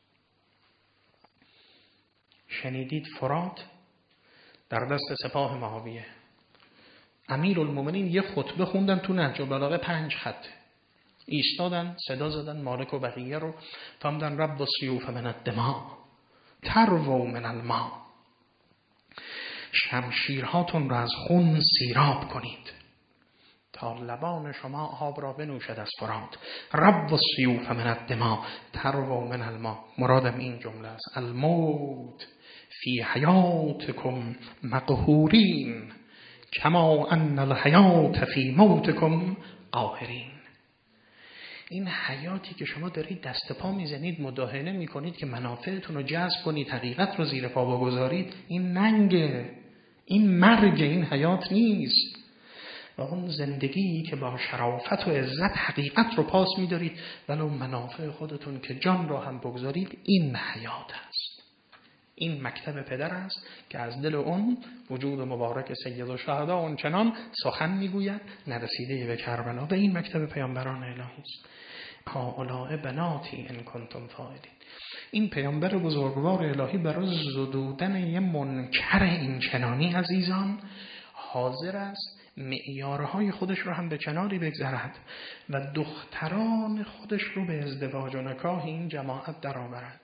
شنیدید فرات در دست سپاه معاویه، امیرالمومنین یه خطبه خوندن تو نهج البلاغه، پنج خط ایستادن، صدا زدن مالک و بقیه رو، فرمودن رب السیوف من الدماء ترووا من الماء. شمشیرهاتون رو از خون سیراب کنید تا لبان شما آب را بنوشد از فرات. رب السیوف من الدماء ترووا من الماء. مرادم این جمله است: الموت فی حیاتکم مقهورین کما ان الحیات فی موتکم قاهرین. این حیاتی که شما دارید دست پا میزنید، مداهنه میکنید که منافعتون رو جذب کنید، حقیقت رو زیر پا بگذارید، این ننگه، این مرگ، این حیات نیست. و اون زندگی که با شرافت و عزت حقیقت رو پاس میدارید ولو منافع خودتون که جان رو هم بگذارید، این حیات است. این مکتب پدر است که از دل اون وجود مبارک سید الشهدا اون چنان سخن میگوید نرسیده به کربلا. و این مکتب پیامبران الهی است. هؤلاء بناتی ان کنتم فاعلین. این پیامبر بزرگوار الهی برای زدودن یه منکر این چنانی عزیزان حاضر است معیارهای خودش رو هم به کناری بگذارد و دختران خودش رو به ازدواج و نکاح این جماعت درآورد.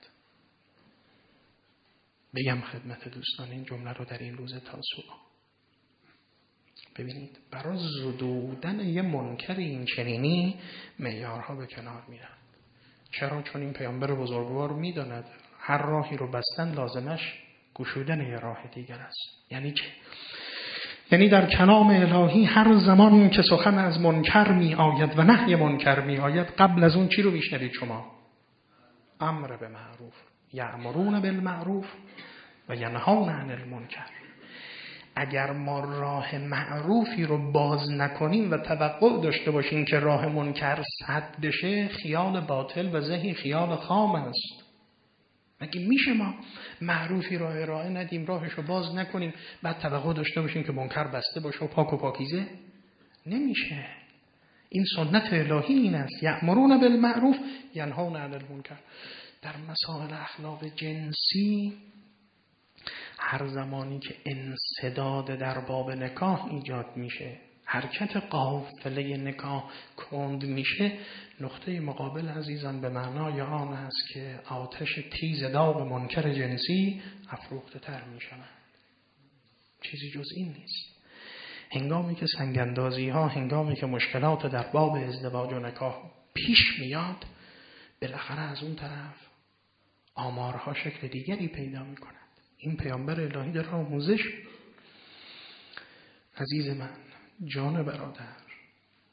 بگم خدمت دوستان این جمله رو در این روز تاسوعا، ببینید برای زدودن یه منکر این چنینی معیارها به کنار میرن. چرا؟ چون این پیامبر بزرگوار میداند هر راهی رو بستن لازمش گشودن یه راه دیگر است. یعنی چه؟ یعنی در کلام الهی هر زمان که سخن از منکر می آید و نهی منکر می آید، قبل از اون چی رو میشنوید شما؟ امر به معروف، یأمرون بالمعروف و ینهون عن المنکر. اگر ما راه معروفی رو باز نکنیم و توقع داشته باشیم که راه منکر سد بشه، خیال باطل و ذهی خیال خام است. مگه میشه ما معروفی رو ارائه ندیم، راهش رو باز نکنیم، بعد توقع داشته باشیم که منکر بسته باشه و پاک و پاکیزه؟ نمیشه. این سنت الهی این است: یأمرون بالمعروف ینهون عن المنکر. در مسائل اخلاق جنسی هر زمانی که انسداد در باب نکاح ایجاد میشه، حرکت قافله نکاح کند میشه، نقطه مقابل عزیزان به معنای آن است که آتش تیز داغ منکر جنسی افروخته تر میشود. چیزی جز این نیست. هنگامی که سنگاندازی ها، هنگامی که مشکلات در باب ازدواج و نکاح پیش میاد، بالاخره از اون طرف آمارها شکل دیگری پیدا میکنند. این پیامبر الهی در آموزش. عزیز من، جان برادر،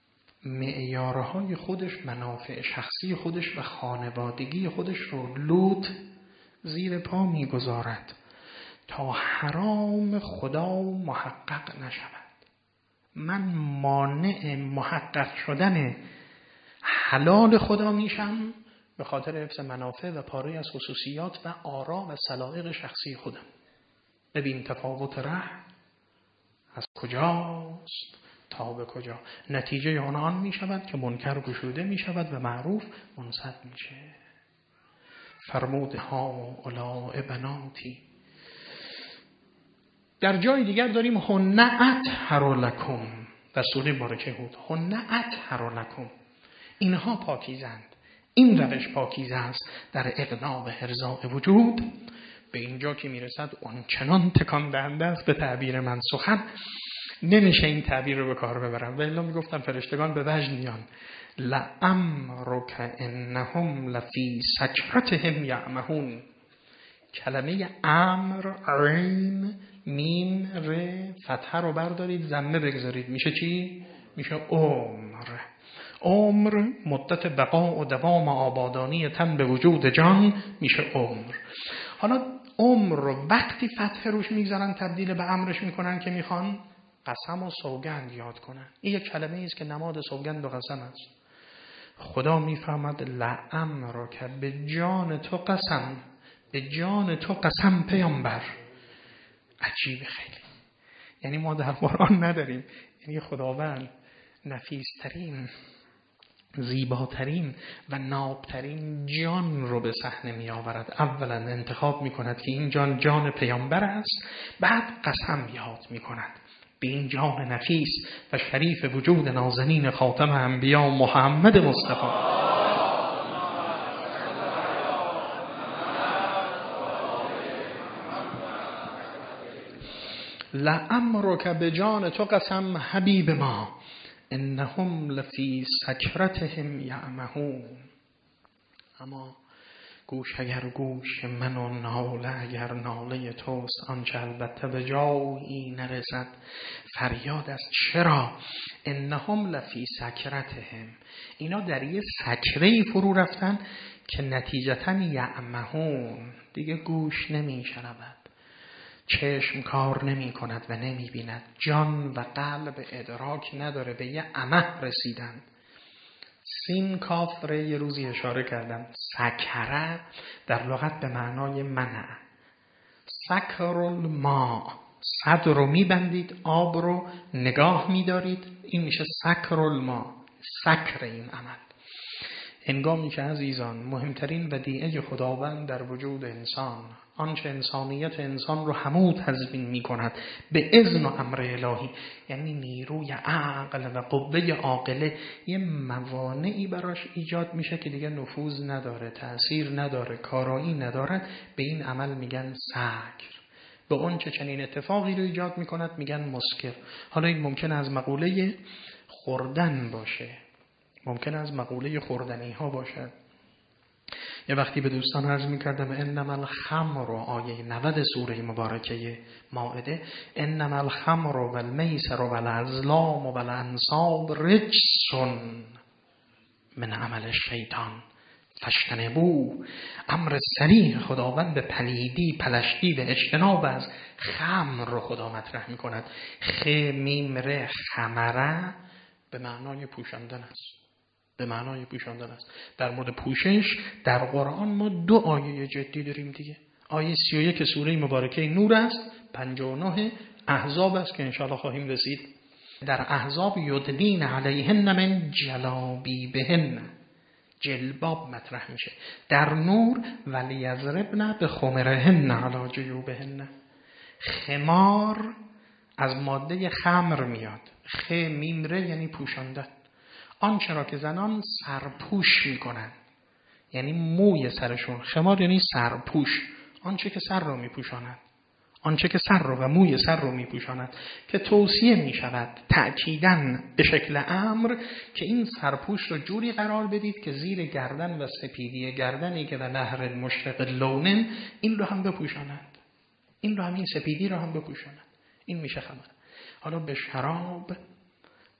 معیارهای خودش، منافع شخصی خودش و خانوادگی خودش رو لوط زیر پا میگذارد تا حرام خدا محقق نشود. من مانع محقق شدن حلال خدا میشم به خاطر حفظ منافع و پاره از خصوصیات و آرا و سلایق شخصی خودم. ببین تفاوت ره از کجاست تا به کجا. نتیجه آن آن می شود که منکر گشوده می شود و معروف منصب میشه. فرمود ها اولای بناتی. در جای دیگر داریم هن اطهر لکم، در سوره بارکه هود. هن اطهر لکم، اینها پاکیزند، این روش پاکیزه است در اقناع و ارضاء وجود. به اینجا که میرسد اون چنان تکان دهنده است به تعبیر من سخن نمیشه این تعبیر رو به کار ببرم. و الا میگفتم فرشتگان به وجد میان. لعمرک انهم لفی سکرتهم یعمهون. کلمه امر، عین، میم، ر، فتحه رو بردارید ضمه بگذارید میشه چی؟ میشه عمر. عمر مدت بقا و دوام آبادانی تن به وجود جان میشه عمر. حالا عمر رو وقتی فتحه روش میگذارن تبدیل به امرش میکنن که میخوان قسم و سوگند یاد کنن. این یک کلمه ایست که نماد سوگند و قسم است. خدا میفهمد لعمرک، به جان تو قسم، به جان تو قسم پیامبر. عجیب خیلی. یعنی ما در قرآن نداریم، یعنی خداوند نفیسترین، زیباترین و نابترین جان رو به صحنه می آورد. اولا انتخاب می کند که این جان جان پیامبر است، بعد قسم یاد می کند به این جان نفیس و شریف وجود نازنین خاتم انبیا محمد مصطفی. لعمرک، به جان تو قسم حبیب ما، انهم لفی سکرتهم یعمهون. اما گوش اگر گوش من و ناله اگر ناله توست، آنچه البته به جایی نرسد فریاد است. چرا؟ انهم لفی سکرتهم، اینا در یه سکره‌ای فرو رفتن که نتیجتاً یعمهون، دیگه گوش نمی شنود، چشم کار نمی کند و نمی بیند، جان و قلب ادراک نداره، به یه عمه رسیدن. سین کافره یه روزی اشاره کردم. سکره در لغت به معنای منع. سکر الماء، صد رو می بندید، آب رو نگاه می دارید، این میشه سکر الماء، سکر این عمل. هنگامی که عزیزان مهمترین ودیعه خداوند در وجود انسان، آنچه انسانیت انسان رو همو تضمین می کند به اذن و امر الهی، یعنی نیروی عقل و قوه عاقله، یه موانعی براش ایجاد میشه که دیگه نفوذ نداره، تأثیر نداره، کارایی ندارد، به این عمل میگن سکر. به اون چه چنین اتفاقی رو ایجاد میکند میگن مسکر. حالا این ممکن از مقوله خوردن باشه، ممکن از مقوله خوردنی ها باشد. یه وقتی به دوستان عرض میکردم انما الخمر، آیه نود سوره مبارکه مائده، انما الخمر و المیسر و الازلام و الانصاب رجس من عمل الشیطان فاجتنبوه. امر صریح خداوند به پلیدی، پلشتی و اجتناب از خمر رو خدا مطرح میکند. خ میم ر، خمره به معنای پوشاندن است، به معنای پوشاندن است. در مورد پوشش در قرآن ما دو آیه جدی داریم دیگه. آیه سی و یک سوره مبارکه نور است، پنجاه و نه احزاب است که انشاءالله خواهیم رسید. در احزاب یدنین علیهن من جلابیبهن، جلباب مطرح میشه. در نور ولیضربن بخمرهن علی جیوبهن. خمار از ماده خمر میاد. خ میم ر یعنی پوشاندن. آنچه را که زنان سرپوش میکنن، یعنی موی سرشون، خمار یعنی سرپوش، آنچه که سر رو میپوشاند، آنچه که سر رو و موی سر رو میپوشاند، که توصیه میشود تأکیداً به شکل امر که این سرپوش رو جوری قرار بدید که زیر گردن و سپیدی گردنی که در نهر مشرق لونن این رو هم بپوشاند، این رو هم، این سپیدی رو هم بپوشاند. این میشه خمر. حالا به شراب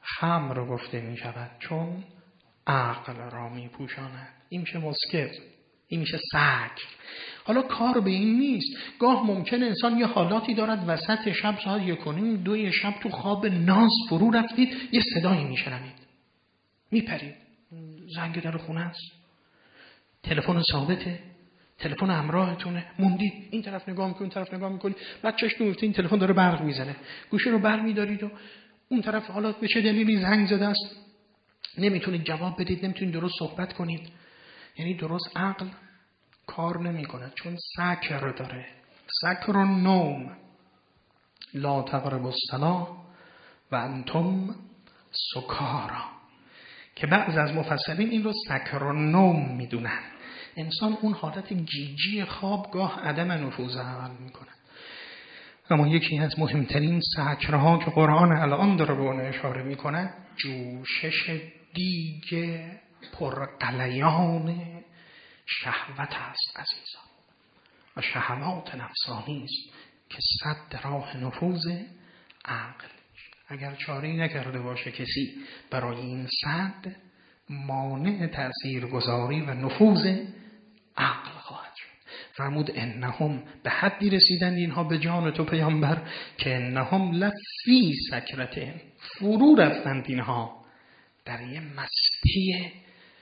خمر گفته می شود چون عقل را می پوشاند. این میشه مسکر، این میشه سکر. حالا کار به این نیست. گاه ممکنه انسان یه حالاتی دارد وسط شب ساعت یک و نیم دوی شب تو خواب ناز فرو رفتید، یه صدایی میشنوید، میپرید، زنگ در خونه است، تلفن ثابته، تلفن همراهتونه، موندید، این طرف نگاه میکنید، اون طرف نگاه میکنید، بعد چشم میفتید این تلفن داره برق میزنه، گوشه رو برمیدارید و اون طرف حالا به چه دلیلی زنگ زده است نمیتونید جواب بدید، نمیتونید درست صحبت کنید. یعنی درست عقل کار نمیکنه چون سکر داره. سکر و نوم. لا تقربوا الصلاة و انتم سکارا، که بعض از مفسرین این رو سکر و نوم میدونن. انسان اون حالت گیجی خوابگاه عدم نفوذ عمل میکنه. اما یکی از مهمترین سکرها که قرآن الان داره به اون اشاره میکنه جوشش دیگ پرقلیان شهوت است عزیزان، و شهوات نفسانی است که صد راه نفوذ عقل. اگر چاره‌ای نکرده باشه کسی برای این صد، مانع تأثیرگذاری و نفوذ عقل خواهد شد. فرمود انهم، به حدی رسیدند اینها به جان تو پیامبر که انهم لفی سکرتهم، فرو رفتند اینها در یه مستی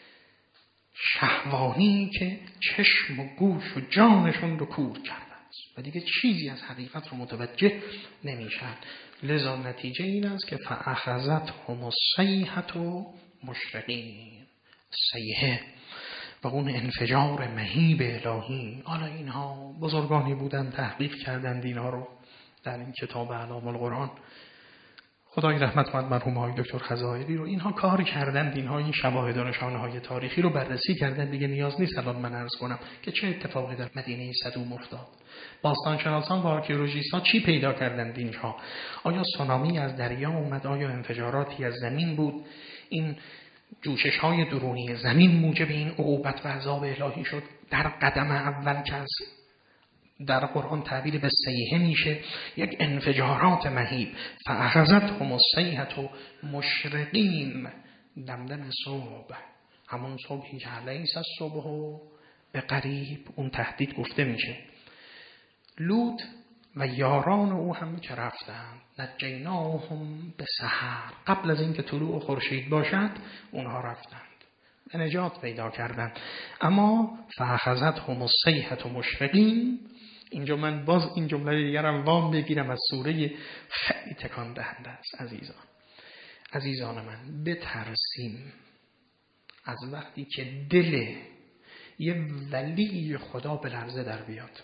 شهوانی که چشم و گوش و جانشون رو کور کرده است و دیگه چیزی از حقیقت رو متوجه نمیشن. لذا نتیجه این است که فاخذتهم الصیحة مشرقین، صیحه و اون انفجار مهیب الهی. حالا اینها بزرگانی بودن تحقیق کردند اینها رو در این کتاب اعلام القرآن، خدای رحمت کنه مرحوم های دکتر خزائری رو، اینها کار کردند، اینها این شواهد و نشانه های تاریخی رو بررسی کردند. دیگه نیاز نیست الان من عرض کنم که چه اتفاقی در مدینه صدوم افتاد. باستانشناسان و آرکئولوژیست‌ها چی پیدا کردند اینجا؟ آیا سونامی از دریا اومد؟ آیا انفجاراتی از زمین بود؟ این جوشش های درونی زمین موجب این عقوبت و عذاب الهی شد در قدم اول که از در قرآن تعبیر به صیحه میشه، یک انفجارات مهیب. فاخذتهم الصیحة مشرقین، دمدم صبح، همون صبحی که لیس الصبح به قریب، اون تهدید گفته میشه. لوط و یاران او هم که رفتند، نجیناهم به سحر، قبل از اینکه طلوع خورشید باشد اونها رفتند، نجات پیدا کردند. اما فاخذتهم الصیحة مشرقین، اینجا من باز این جمله دیگرم وام بگیرم از سوره خیلی تکان دهنده است. عزیزان عزیزان من، بترسیم از وقتی که دل یه ولی خدا به لرزه در بیاد،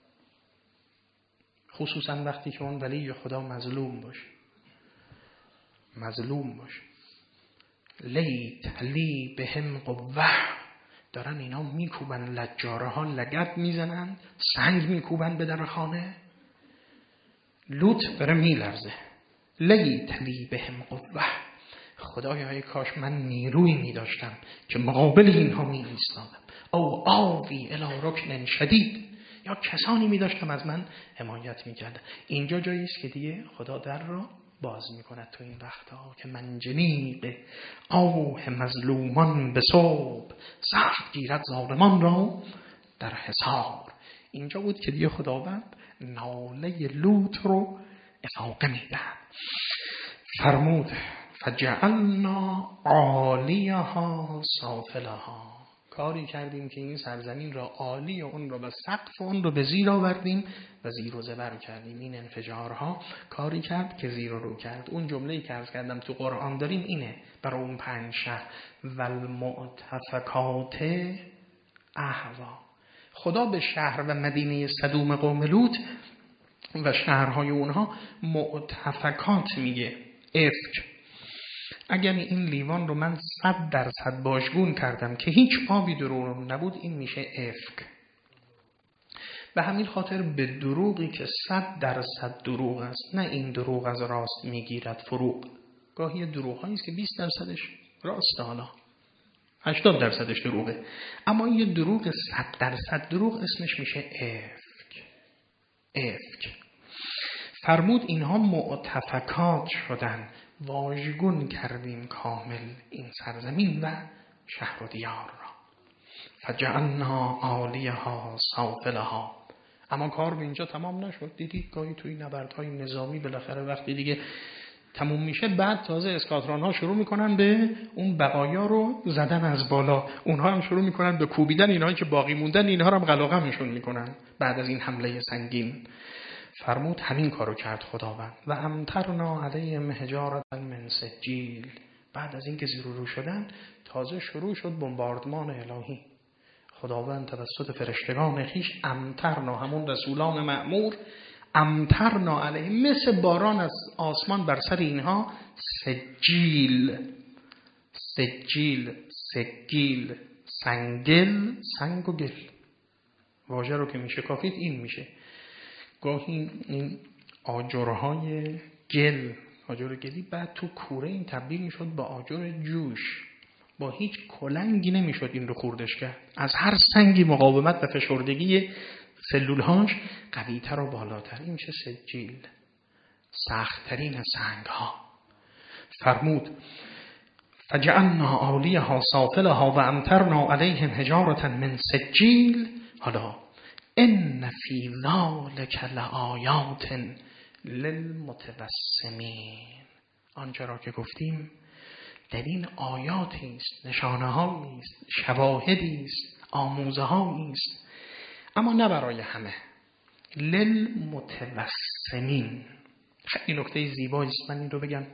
خصوصا وقتی که اون ولی خدا مظلوم باشه. مظلوم باشه. لیت لی بهم قوه، دارن اینا میکوبن، لجاره ها لگد میزنن، سنگ میکوبن به در خانه. لوط داره میلرزه. لیت لی بهم قوه، خدایا ای کاش من نیروی میداشتم که مقابل اینها می ایستادم. او آوی الی رکن شدید، یا کسانی میداشتم از من حمایت میکردن. اینجا جایی است که دیگه خدا در را باز میکند تو این وقتها که منجنیق آه مظلومان به صبح، سخت گیرد ظالمان را در حصار. اینجا بود که دیگه خداوند ناله لوط رو افاقه میدهد. فرمود فجعلنا عالیها سافلها، کاری کردیم که این سرزمین را عالی اون را و سقف اون را به زیر آوردیم و زیر و زبر کردیم. این انفجارها کاری کرد که زیر و رو کرد. اون جمله‌ای که عرض کردم تو قرآن داریم اینه برای اون پنج شهر، والمؤتفکات اهوا. خدا به شهر و مدینه صدوم قوم لوط و شهرهای اونها مؤتفکات میگه، افک. اگر این لیوان رو من صد درصد باشگون کردم که هیچ آبی درون نبود، این میشه افک. به همین خاطر به دروغی که صد درصد دروغ است، نه این دروغ از راست میگیرد فروغ، گاهی دروغ هایی است که بیست درصدش راسته، حالا هشتاد درصدش دروغه، اما یه دروغ صد درصد دروغ اسمش میشه افک. افک. فرمود اینها معتفکات شدن. واژگون کردیم کامل این سرزمین و شهر و دیار را. فجعلنا عالیها سافلها. اما کار به اینجا تمام نشد. دیدید گاهی توی نبردهای نظامی بالاخره وقتی دیگه تموم میشه، بعد تازه اسکادران ها شروع میکنن به اون بقایا رو زدن از بالا، اونها هم شروع میکنن به کوبیدن اینهایی که باقی موندن، اینها رو هم قلاقمشون میکنن بعد از این حمله سنگین. فرمود همین کارو کرد خداوند. و امطرنا علیهم حجارة من سجیل. بعد از اینکه زیر و رو شدن تازه شروع شد بمباردمان الهی. خداوند توسط فرشتگان خیش امطرنا، همون رسولان مأمور، امطرنا علیهم، مثل باران از آسمان بر سر اینها، سجیل سجیل سجیل سنگل، سنگ و گل. واژه رو که میشه کافید این میشه. گاهی این آجرهای گل، آجر گلی بعد تو کوره این تبدیل میشد به آجر جوش، با هیچ کلنگی نمیشد این رو خوردش کرد. از هر سنگی مقاومت و فشردگی سلولهاش قویتر و بالاتر. این چه سجیل، سختترین سنگ ها. فرمود فجعلنا عالیها سافلها و امطرنا علیهم حجارة من سجیل. حالا ان فی ذلک لآیات للمتوسمین. آنچه را که گفتیم در این آیاتی است، نشانه هایی است، شواهدی است، آموزه هایی است، اما نه برای همه. للمتوسمین. خیلی نکته زیبایی است، من این رو بگم.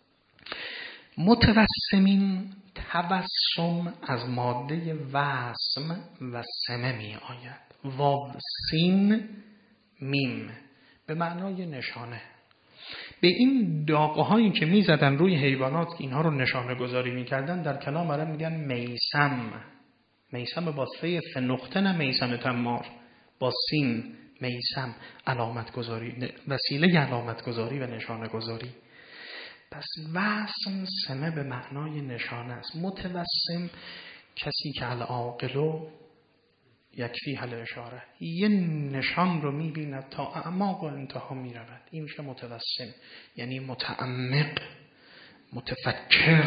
متوسمین، توسم از ماده وسم و سمه می آید. واو سین میم به معنای نشانه. به این داغه هایی که می زدن روی حیوانات که اینها رو نشانه گذاری می کردن در کلام عرب میگن میسم. میسم با سه سه نقطه، نه میسم تمار، با سین میسم، علامت گذاری، وسیله علامت گذاری و نشانه گذاری. پس وسم سمه به معنای نشانه است. متوسم کسی که العاقلو یکفی حل اشاره، یه نشان رو میبیند تا اعماق و انتها میرود. این میشه متوسم، یعنی متعمق، متفکر.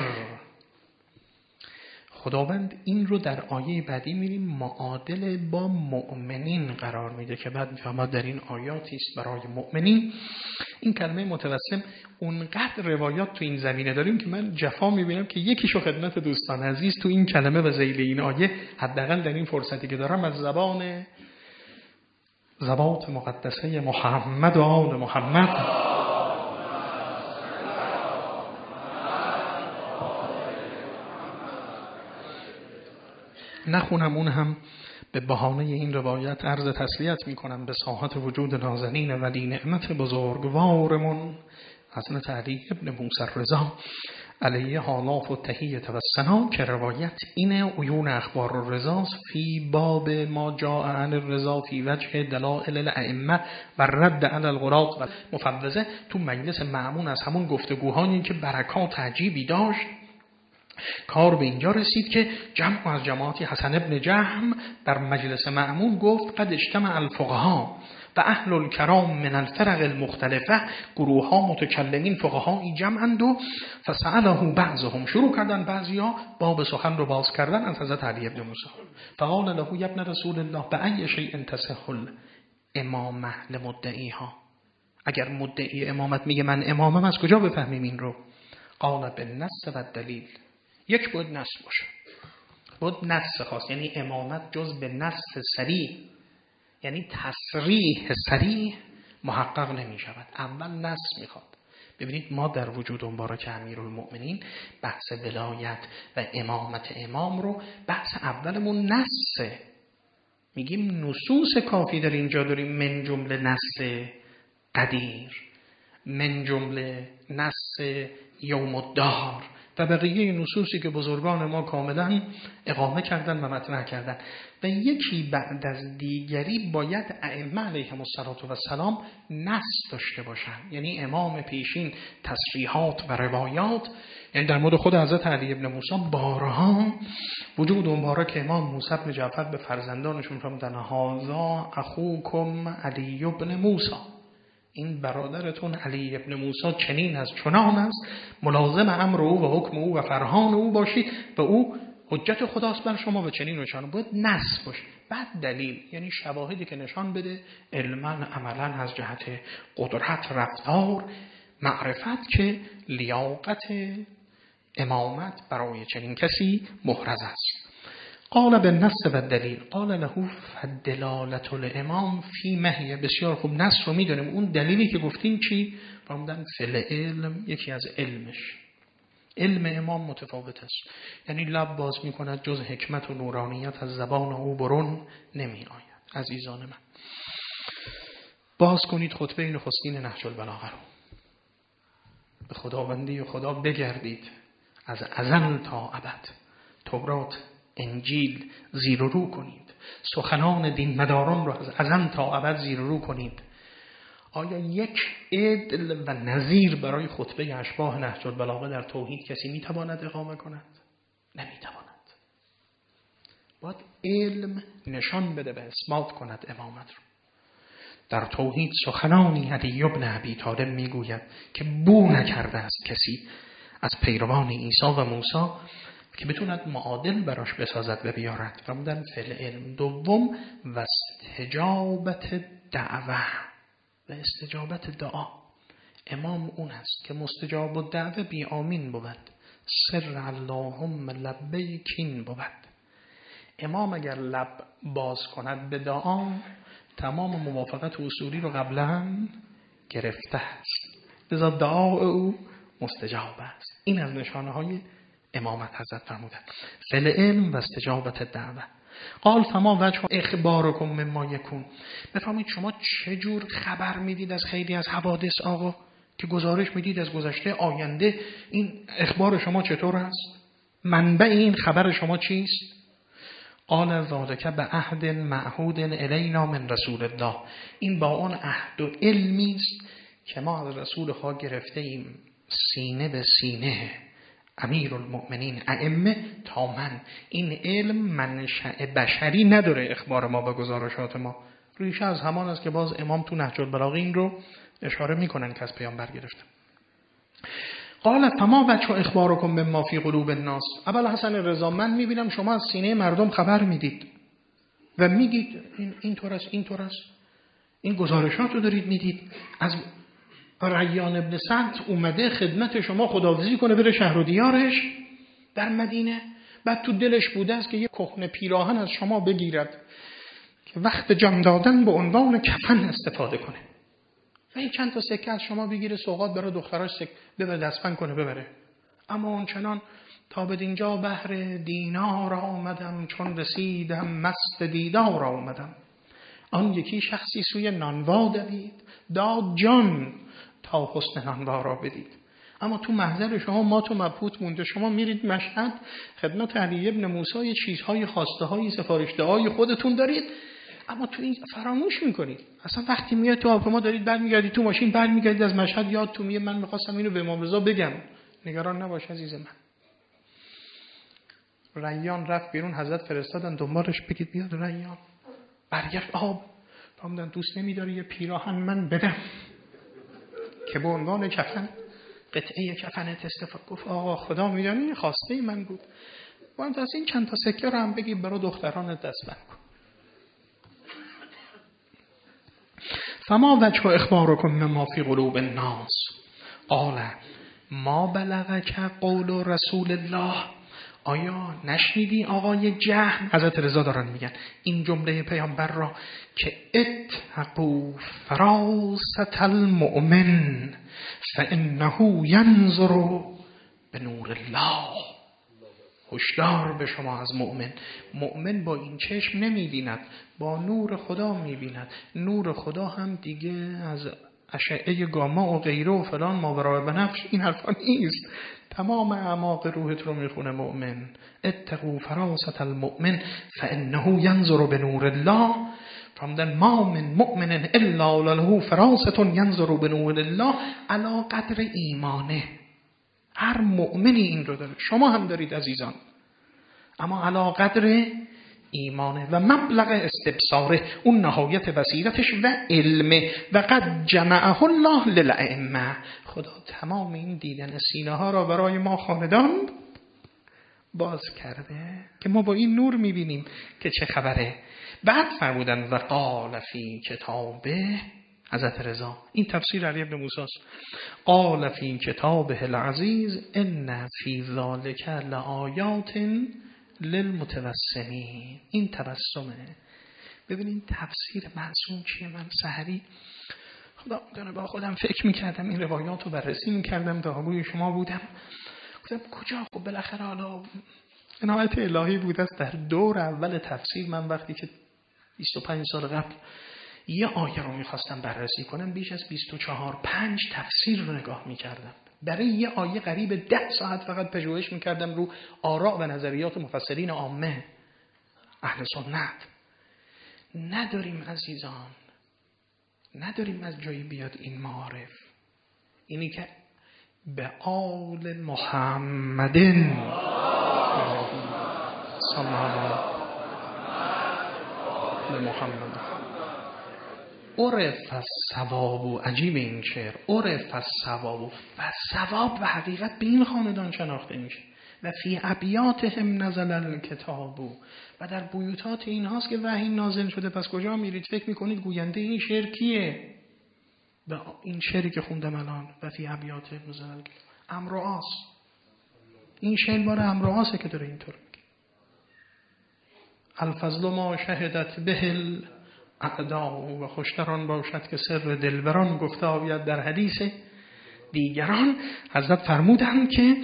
خداوند این رو در آیه بعدی میریم معادل با مؤمنین قرار میده که بعد میفهمد در این آیاتی است برای مؤمنین. این کلمه متوسم اونقدر روایات تو این زمینه داریم که من جفا میبینم که یکیشو خدمت دوستان عزیز تو این کلمه و ذیل این آیه حداقل در این فرصتی که دارم از زبان زبات مقدسه محمد و آل محمد نخونم، اون هم به بهانه این روایت عرض تسلیت میکنم به ساحت وجود نازنین ولی نعمت بزرگوارمون حضرت علی ابن موسی رضا علیه حالاف و تحییت و ثنا، که روایت اینه. عیون اخبار الرضا فی باب ما جاء عن الرضا فی وجه دلائل الائمه و رد علی الغرات و مفوضه. تو مجلس مأمون از همون گفتگوهایی که برکات عجیبی داشت، کار به اینجا رسید که جمع از جماعتی حسن ابن جهم در مجلس مأمون گفت قد اجتمع الفقها و اهل الکرام من الفرق المختلفه. گروه ها متکلمین فقهایی جمعند و فسأله بعضهم، شروع کردن بعضیا باب سخن رو باز کردن از حضرت علی ابن موسی. فقال له یا ابن رسول الله بأی شیء تصح الامامه لمدعیها. اگر مدعی امامت میگه من امامم، از کجا بفهمیم این رو؟ قال بالنص و دلیل. یک بود نص باشه، بود نص خاص، یعنی امامت جز به نص صریح، یعنی تصریح صریح محقق نمی شود. اول نص میخواد. ببینید ما در وجود مبارک امیرالمؤمنین بحث ولایت و امامت امام رو بحث اولمون نصه. میگیم نصوص کافی در اینجا داریم، من جمله نص قدیر، من جمله نص یوم الدار و بقیه نصوصی که بزرگان ما کاملا اقامه کردن و مطرح کردن. و یکی بعد از دیگری باید ائمه علیهم السلام نص داشته باشن، یعنی امام پیشین تصریحات و روایات. یعنی در مورد خود حضرت علی ابن موسی بارها وجود مبارک امام موسی بن جعفر به فرزندانشون فرمودن هذا اخوکم علی ابن موسی، این برادرتون علی ابن موسی چنین از چنان است، ملازم امر او و حکم او و فرهان او باشید و او حجت خداست بر شما و چنین و چنان. باید نص باشه، بعد دلیل، یعنی شواهدی که نشان بده علما عملا از جهت قدرت رفتار معرفت که لیاقت امامت برای چنین کسی محرز است. قال بالنص و دلیل قال له فدلالت الامام فی مهیه. بسیار خوب، نص رو میدونیم، اون دلیلی که گفتیم چی؟ فرمودن فل علم، یکی از علمش. علم امام متفاوت است، یعنی لب باز میکند جز حکمت و نورانیت از زبان او برون نمی آید. عزیزان من، باز کنید خطبه نخستین نهج البلاغه رو، به خداوندی و خدا بگردید، از ازل تا ابد تورات انجیل زیر و رو کنید، سخنان دین مداران رو از ازل تا ابد زیر و رو کنید. آیا یک عدل و نظیر برای خطبه اشباح نهج البلاغه در توحید کسی میتواند اقامه کند؟ نمیتواند. باید علم نشان بده و اثبات کند امامت رو. در توحید سخنانی علی بن ابی طالب میگوید که بو نکرده است کسی از پیروان عیسی و موسی که بتوند معادل براش بسازد و بیارد. فرمودن فعل علم. دوم و استجابت دعوه و استجابت دعا. امام اون است که مستجاب الدعوه بی آمین بود، سر اللهم لبیکین بود. امام اگر لب باز کند به دعا، تمام موافقت اصولی رو قبلا گرفته است، لذا دعا او مستجاب است. این از نشانه های امامت حضرت فرمودن فعل علم و استجابت دعوه. قال فما وجه اخبارکم مما یکون. بفهمید شما چجور خبر میدید از خیلی از حوادث آقا که گزارش میدید از گذشته آینده؟ این اخبار شما چطور است؟ منبع این خبر شما چیست؟ قال ذالک به عهد معهود الینا من رسول الله. این با اون عهد و علمی است که ما از رسول خدا گرفته ایم، سینه به سینه امیر المؤمنین ائمه تا من. این علم منشأ بشری نداره، اخبار ما و گزارشات ما ریشه از همان است که باز امام تو نهج البلاغه این رو اشاره میکنن که از پیامبر گرفته. قال فما وجه اخبارکم مما فی قلوب الناس. ابوالحسن رضا، من میبینم شما از سینه مردم خبر میدید و میگید این اینطور است اینطور است، این گزارشات رو دارید میدید. از ریان ابن سعد اومده خدمت شما خداحافظی کنه بره شهر و دیارش در مدینه، بعد تو دلش بوده است که یک کهنه پیراهن از شما بگیرد که وقت جان دادن به عنوان کفن استفاده کنه و این چند تا سکه از شما بگیره سوغات برای دختراش سک ببره دستبند کنه ببره. اما اون چنان تا به اینجا بهر دینار آمدم، چون رسیدم مست دیدار آمدم. آن یکی شخصی سوی نانوا دوید، داد جان تا حسن نانوا را بدید. اما تو محضر شما ما تو مبهوت مونده. شما میرید مشهد خدمت علی ابن موسی یه چیزهای خواسته های سفارشده های خودتون دارید، اما تو این فراموش میکنید. اصلا وقتی میاد تو هواپیما دارید برمیگردید تو ماشین برمیگردید از مشهد یاد تو میاد من میخواستم اینو به امام رضا بگم. نگران نباش عزیز من. ریان رفت بیرون، حضرت فرستادن دنبالش بگید بیاد ریان. برگشت آب فرمودن دوست نمیداری یه پیراهن من بدم که به عنوان کفن قطعه کفنت استفاده. گفت آقا خدا میدونی خواسته من بود، باید از این چند تا سکه رو هم بگی برای دخترانت دستبند کن. فما وجه اخبارکم مما فی قلوب الناس. قال ما بلغک قول رسول الله. آیا نشنیدی آقای جهم؟ حضرت رضا دارن میگن این جمله پیامبر را که اتقوا فراست المؤمن فانه ینظر بنور الله. هشدار به شما از مؤمن. مؤمن با این چشم نمیبیند، با نور خدا میبیند. نور خدا هم دیگه از اشعه گاما و غیره و فلان ماورای بنفش این حرفا نیست، تمام اعماق روحت رو میخونه مؤمن. اتقوا فراست المؤمن فانه ینظر بنور الله. فرمودن ما من مؤمن الا له فراست ینظر بنور الله علی قدر ایمانه. هر مؤمنی این رو داره، شما هم دارید عزیزان، اما علی قدر ایمانه و مبلغ استبصاره، اون نهایت بصیرتش و علمه. و قد جمعه الله للائمه، خدا تمام این دیدن سینه ها را برای ما خاندان باز کرده که ما با این نور میبینیم که چه خبره. بعد فرمودن و قال فی کتابه، حضرت رضا، این تفسیر علی ابن موسی است، قال فی کتابه العزیز ان فی ذلک لآیات للمتوسمین. این تبسمه. ببینید تفسیر معصوم چیه. من سحری خدا میدونه با خودم فکر میکردم، این روایات رو بررسی میکردم، دعاگوی شما بودم، گفتم کجا؟ خب بالاخره حالا عنایت الهی بود است. در دور اول تفسیر من وقتی که بیست و پنج سال قبل یه آیه رو میخواستم بررسی کنم، بیش از بیست و چهار پنج تفسیر رو نگاه میکردم. برای یه آیه قریب ده ساعت فقط پژوهش میکردم رو آراء و نظریات مفسرین عامه اهل سنت. نداریم عزیزان، نداریم از جایی بیاد این معارف. اینی که به آل محمدن صلی الله به محمد عرف الثواب. و عجیب این شعر، عرف الثواب و ثواب و حقیقت به این خاندان شناخته میشه. و فی ابیاتهم نزل الکتاب، و در بیوتات این هاست که وحی نازل شده. پس کجا میرید فکر میکنید گوینده این شعر کیه؟ به این شعری که خوندم الان، و فی ابیاتهم نزل الکتاب، عمرو عاص. این شعر بار عمرو عاصه که داره اینطور میگه الفضل ما شهدت به الاعداء، و خوشتران باشد که سر دلبران گفته آید در حدیث دیگران. حضرت فرمودند که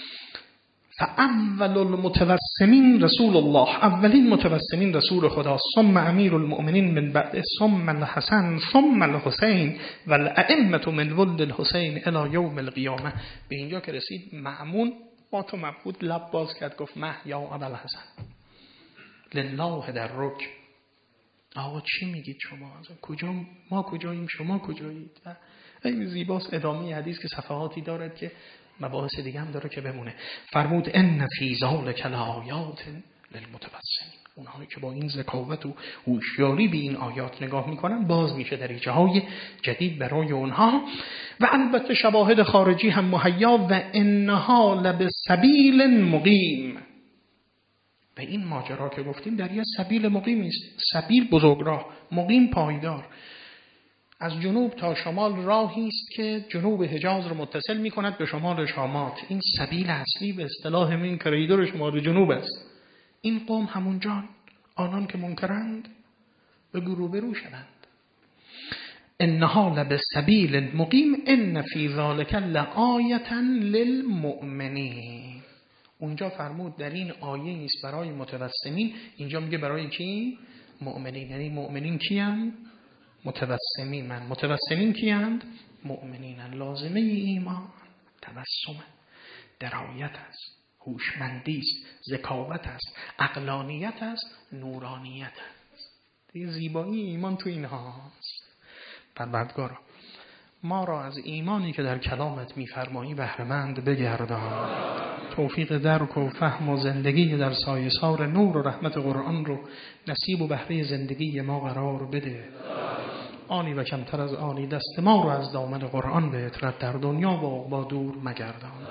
فاول المتوسمین رسول الله، اولین متوسمین رسول خدا، ثم امیر المؤمنین من بعد، ثم الحسن، ثم الحسین و الائمه من ولد الحسین الی یوم القیامه. به اینجا که رسید مأمون با تو مبهوت لب باز کرد، گفت مه یا ابوالحسن لله در رک. آقا چی میگید شما؟ کجا ما کجاییم شما کجایید؟ و این زیباست. ادامه حدیث که صفحاتی دارد که مباحث دیگه هم داره که بمونه. فرمود ان فی ذلک لآیات للمتوسمین، اونهایی که با این ذکاوت و هوشیاری به این آیات نگاه میکنن باز میشه دریچه های جدید برای اونها. و البته شواهد خارجی هم مهیا. و انها لبسبیل مقیم، و این ماجرا که گفتیم در یه سبیل مقیم است. سبیل بزرگراه، مقیم پایدار. از جنوب تا شمال راهی است که جنوب حجاز رو متصل می کند به شمال شامات. این سبیل اصلی به اصطلاح من کریدور شمال جنوب است. این قوم همونجان، آنان که منکرند به گروه برو شدند. انها لبسبیل مقیم ان فی ذلک لآیة للمؤمنین. اونجا فرمود در این آیه نیست برای متوسمین، اینجا میگه برای کی؟ مؤمنین. یعنی مؤمنین کیند؟ متوسمین. من متوسمین کیند؟ مؤمنین. لازمه ایمان تبسم، درایت است، هوشمندی است، ذکاوت است، عقلانیت است، نورانیت است. دیگه زیبایی ایمان تو اینها است. پروردگارا ما را از ایمانی که در کلامت می‌فرمایی بهره‌مند بگردان. توفیق درک و فهم و زندگی در سایه‌سار نور و رحمت قرآن رو نصیب و بهره زندگی ما قرار بده. آنی و کمتر از آنی دست ما رو از دامن قرآن به اطرت در دنیا و عقبی دور مگردان.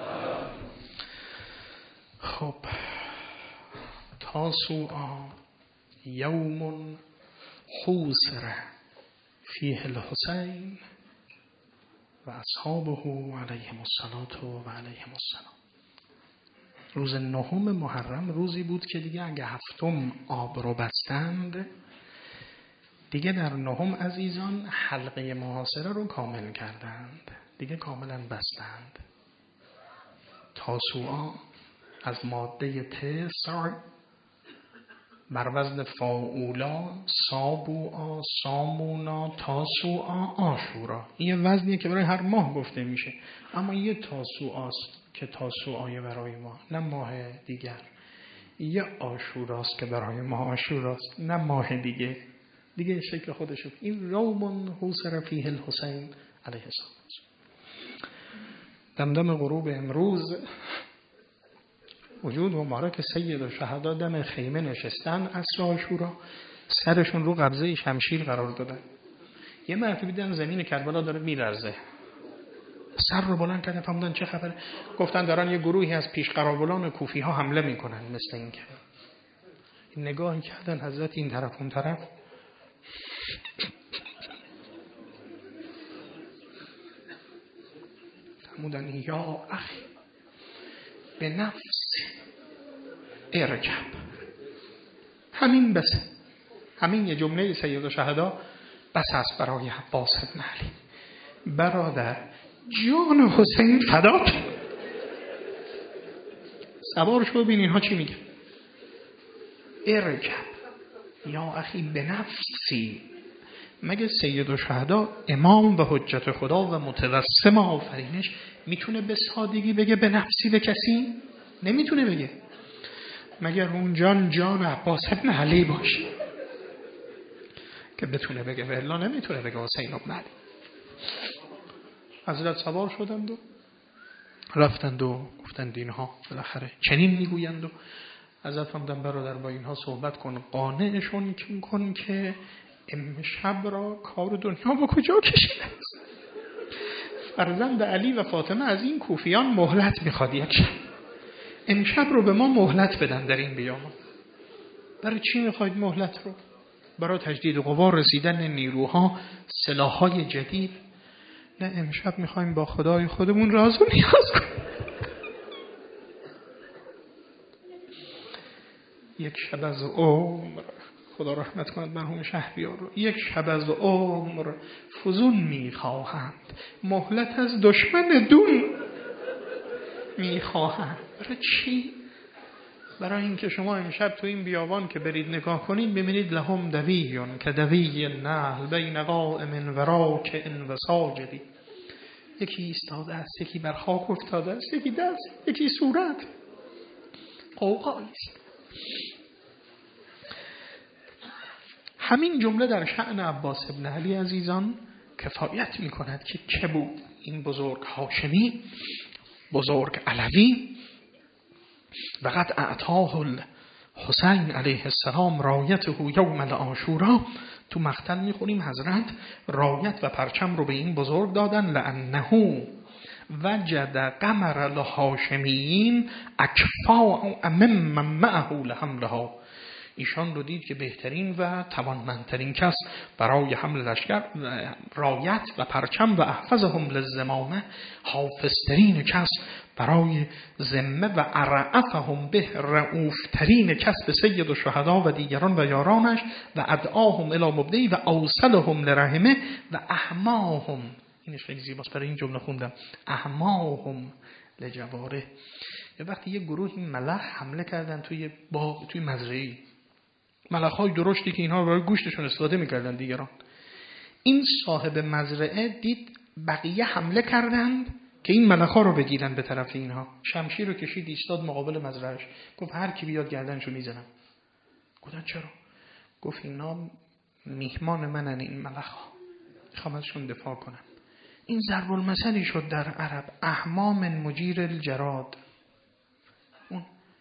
خب تاسوعا یوم خوسر فیه الحسین و اصحابه علیهم الصلاة و علیهم السلام. روز نهم محرم روزی بود که دیگه اگه هفتم آب رو بستند، دیگه در نهم عزیزان حلقه محاصره رو کامل کردند، دیگه کاملا بستند. تاسوعا از ماده تسع بر وزن فاعولا، سابوعا، سامونا، تاسوعا، آشورا. این وزنیه که برای هر ماه گفته میشه، اما یه تاسوعاست که تاسوعای برای ما، نه ماه دیگر. یه آشوراست که برای ما آشوراست، نه ماه دیگه. دیگه شکل خودشو. این رومون حوسر فیه الحسین علیه السلام. دمدم غروب امروز وجود مبارک سید الشهدا دم خیمه نشستن عصر عاشورا، سرشون رو قبضه شمشیر قرار دادن. یه مرتبه دیدن زمین کربلا داره میلرزه، سر رو بلند کردن، فهمیدن چه خبره. گفتن دارن یه گروهی از پیش قراولان کوفی ها حمله میکنن. مثل این که این نگاهی کردن حضرت این طرف اون طرف، فرمودن یا اخی به نفس ارجب. همین بسه، همین یه جمله سید الشهدا بس است برای عباس بن علی. برادر جان حسین فدات، سوار شو ببین اینها چی میگن. ارجب یا اخی به نفسی. مگه سید الشهدا امام و حجت خدا و متوسم آفرینش میتونه به سادگی بگه به نفسی به کسی؟ نمیتونه بگه. مگر اون جان جان عباس بن علی باشه که بتونه بگه، و الا نمیتونه بگه حسین بن علی. حضرت سوار شدند و رفتند و گفتند اینها بالاخره چنین میگویند و حضرت فرمودن برادر با اینها صحبت کن، قانعشون کن که امشب را کار دنیا با کجا کشیده است. فرزند علی و فاطمه از این کوفیان مهلت میخواد، یک شب امشب رو به ما مهلت بدن در این بیابان. برای چی میخواید مهلت رو؟ برای تجدید قوا، رسیدن نیروها، سلاح‌های جدید؟ نه، امشب میخوایم با خدای خودمون راز و نیاز کنیم. یک شب از عمر، خدا رحمت کند مرحوم شهریار رو، یک شب از عمر فزون میخواهند، مهلت از دشمن دون میخواهند. برای چی؟ برای اینکه شما امشب تو این بیابان که برید نگاه کنید ببینید لهم دویون که دوی النحل بین قائم و راکع و ساجد. یکی ایستاده است، یکی بر خاک افتاده است، یکی دست، یکی صورت. قوقایی است. همین جمله در شأن عباس بن علی عزیزان کفایت می کند که چه بود این بزرگ هاشمی، بزرگ علوی. و قد اعطاه الحسین علیه السلام رایته یوم العاشورا. تو مقتل میخونیم حضرت رایت و پرچم رو به این بزرگ دادن، لانه وجد قمر الهاشمیین اکفاء ممن معه لحملها. ایشان رو دید که بهترین و توانمندترین کس برای حمل لشکر رایت و پرچم و احفظهم للزمامه، حافظترین کس برای ذمه و ارعفهم به رؤوفترین کس به سید الشهدا و دیگران و یارانش، و ادعاهم الی مبدی و اوصلهم لرحمه و احماهم. اینش خیلی زیباست، برای این جمله خوندم، احماهم لجواره. یه وقتی یه گروه این ملخ حمله کردن توی باغ، توی مزرعه‌ای، ملخ‌های درشتی که اینها برای گوشتشون استفاده می‌کردن دیگران، این صاحب مزرعه دید بقیه حمله کردند که این ملخ‌ها رو بگیرن به طرف اینها. شمشیر رو کشید ایستاد مقابل مزرعه‌اش، گفت هر کی بیاد گردنشو میزنم. گفتن چرا؟ گفت اینا میهمان منن، این ملخ‌ها میخوام ازشون دفاع کنم. این ضرب المثلی شد در عرب، احمام مجیر الجراد. اون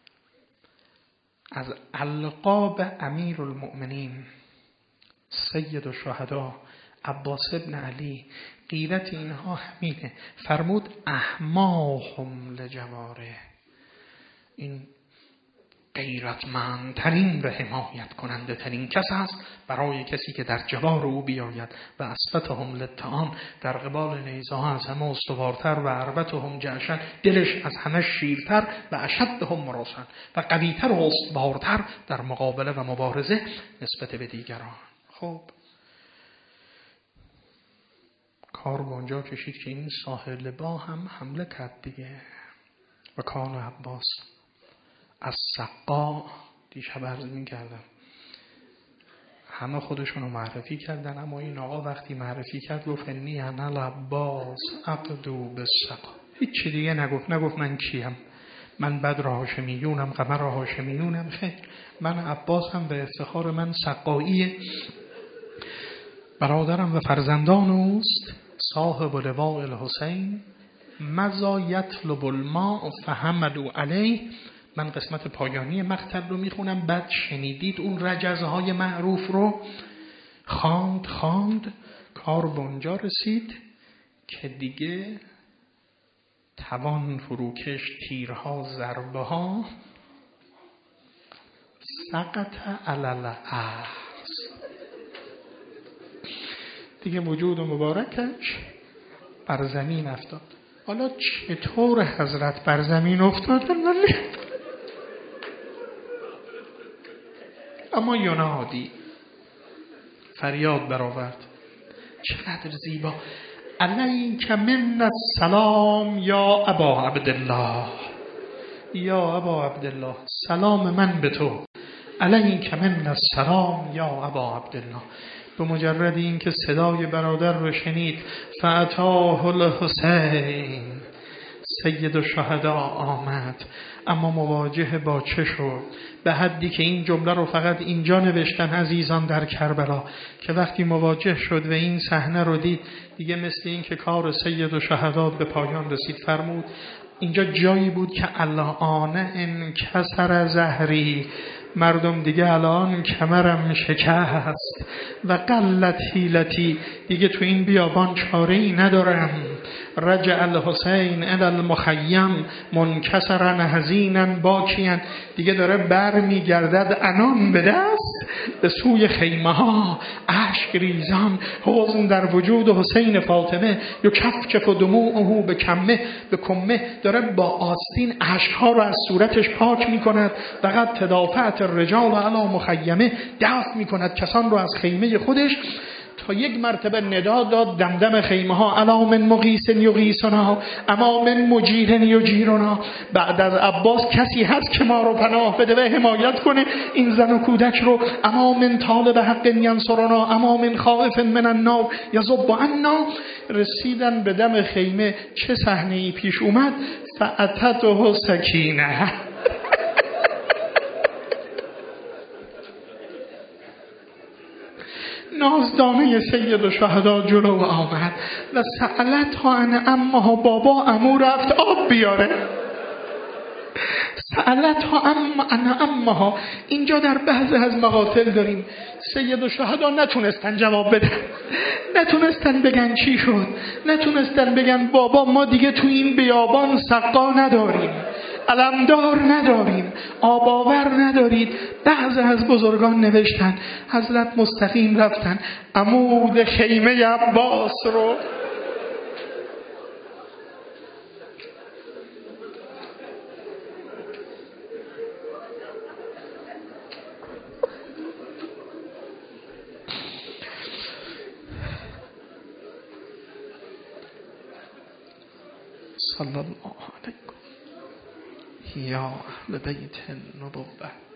از القاب امیر المؤمنین سید الشهدا عباس بن علی، غیرت اینها همینه. فرمود احماهم لجواره. این غیرتمندترین و حمایت کننده ترین کس است برای کسی که در جوار او بیاید. و اسبتهم للطعام، در قبال نیزه ها از همه استوارتر، و اربتهم جعشن، دلش از همه شیرتر، و اشدهم مراسن، و قویتر و استوارتر در مقابله و مبارزه نسبت به دیگران. خب کار به اونجا کشید که این ساحل با هم حمله کرد دیگه. و کان عباس از سقا، دیشب عرض می کردم، همه خودشونو معرفی کردن، اما این آقا وقتی معرفی کرد گفت انی انا العباس اقدو بالسقا. هیچ دیگه نگفت. نگفت من کیم، من بدر هاشمیونم، قمر هاشمیونم. خیر، من عباسم و افتخار من سقاییه. برادرم و فرزندان اوست، صاحب لواء الحسین، مزا یطلب الماء فحملوا علیه من قسمت پایانی مقطع رو میخونم، بعد شنیدید اون رجزهای معروف رو، خواند خواند کار به اونجا رسید که دیگه توان فروکش تیرها ضربه ها سقط علی الارض، دیگه وجود مبارکش بر زمین افتاد. حالا چطور حضرت بر زمین افتاد من اما ینادی فریاد برآورد، چقدر زیبا، علیک من السلام یا ابا عبدالله، یا ابا عبدالله، سلام من به تو، علیک من السلام یا ابا عبدالله. به مجرد این که صدای برادر رو شنید، فاتاه الحسین، سید الشهدا آمد، اما مواجه با چه شد؟ به حدی که این جمله رو فقط اینجا نوشتن عزیزان در کربلا که وقتی مواجه شد و این صحنه رو دید، دیگه مثل این که کار سید الشهدا به پایان رسید. فرمود اینجا جایی بود که الان انکسر ظهری، مردم دیگه الان کمرم شکست و قلت حیلتی، دیگه تو این بیابان چاره ای ندارم. رجع الحسین الی المخیم منکسرا حزینا باکیا، دیگه داره بر میگردد عنان به دست به سوی خیمه ها، اشک ریزان، حزن در وجود حسین فاطمه، یا کفکف و دموعه به کمه به کمه، داره با آستین اشک ها رو از صورتش پاک میکند. فقط تدافعت الرجال علی مخیمه، دفع میکند کسان رو از خیمه خودش، تا یک مرتبه ندا داد دمدم خیمه ها، الا من مغیث یغیثنا اما من مجیر یجیرنا، بعد از عباس کسی هست که ما رو پناه بده و حمایت کنه این زن و کودک رو، اما من طالب حق ینصرنا اما من خائف من النار یذب عنا. رسیدن به دم خیمه، چه صحنه ای پیش اومد؟ فاتته سکینه، نازدانه سید الشهدا جلو آمد و سألت ها ان امها، بابا عمو رفت آب بیاره. سألت ها ام ان امها، اینجا در بعض از مقاتل داریم سید الشهدا نتونستن جواب بدن، نتونستن بگن چی شد، نتونستن بگن بابا ما دیگه تو این بیابان سقا نداریم، علمدار نداریم، آباور ندارید. بعض از بزرگان نوشتن حضرت مستقیم رفتن عمود خیمه عباس رو صلی الله علیه یا اهل بیت النبوة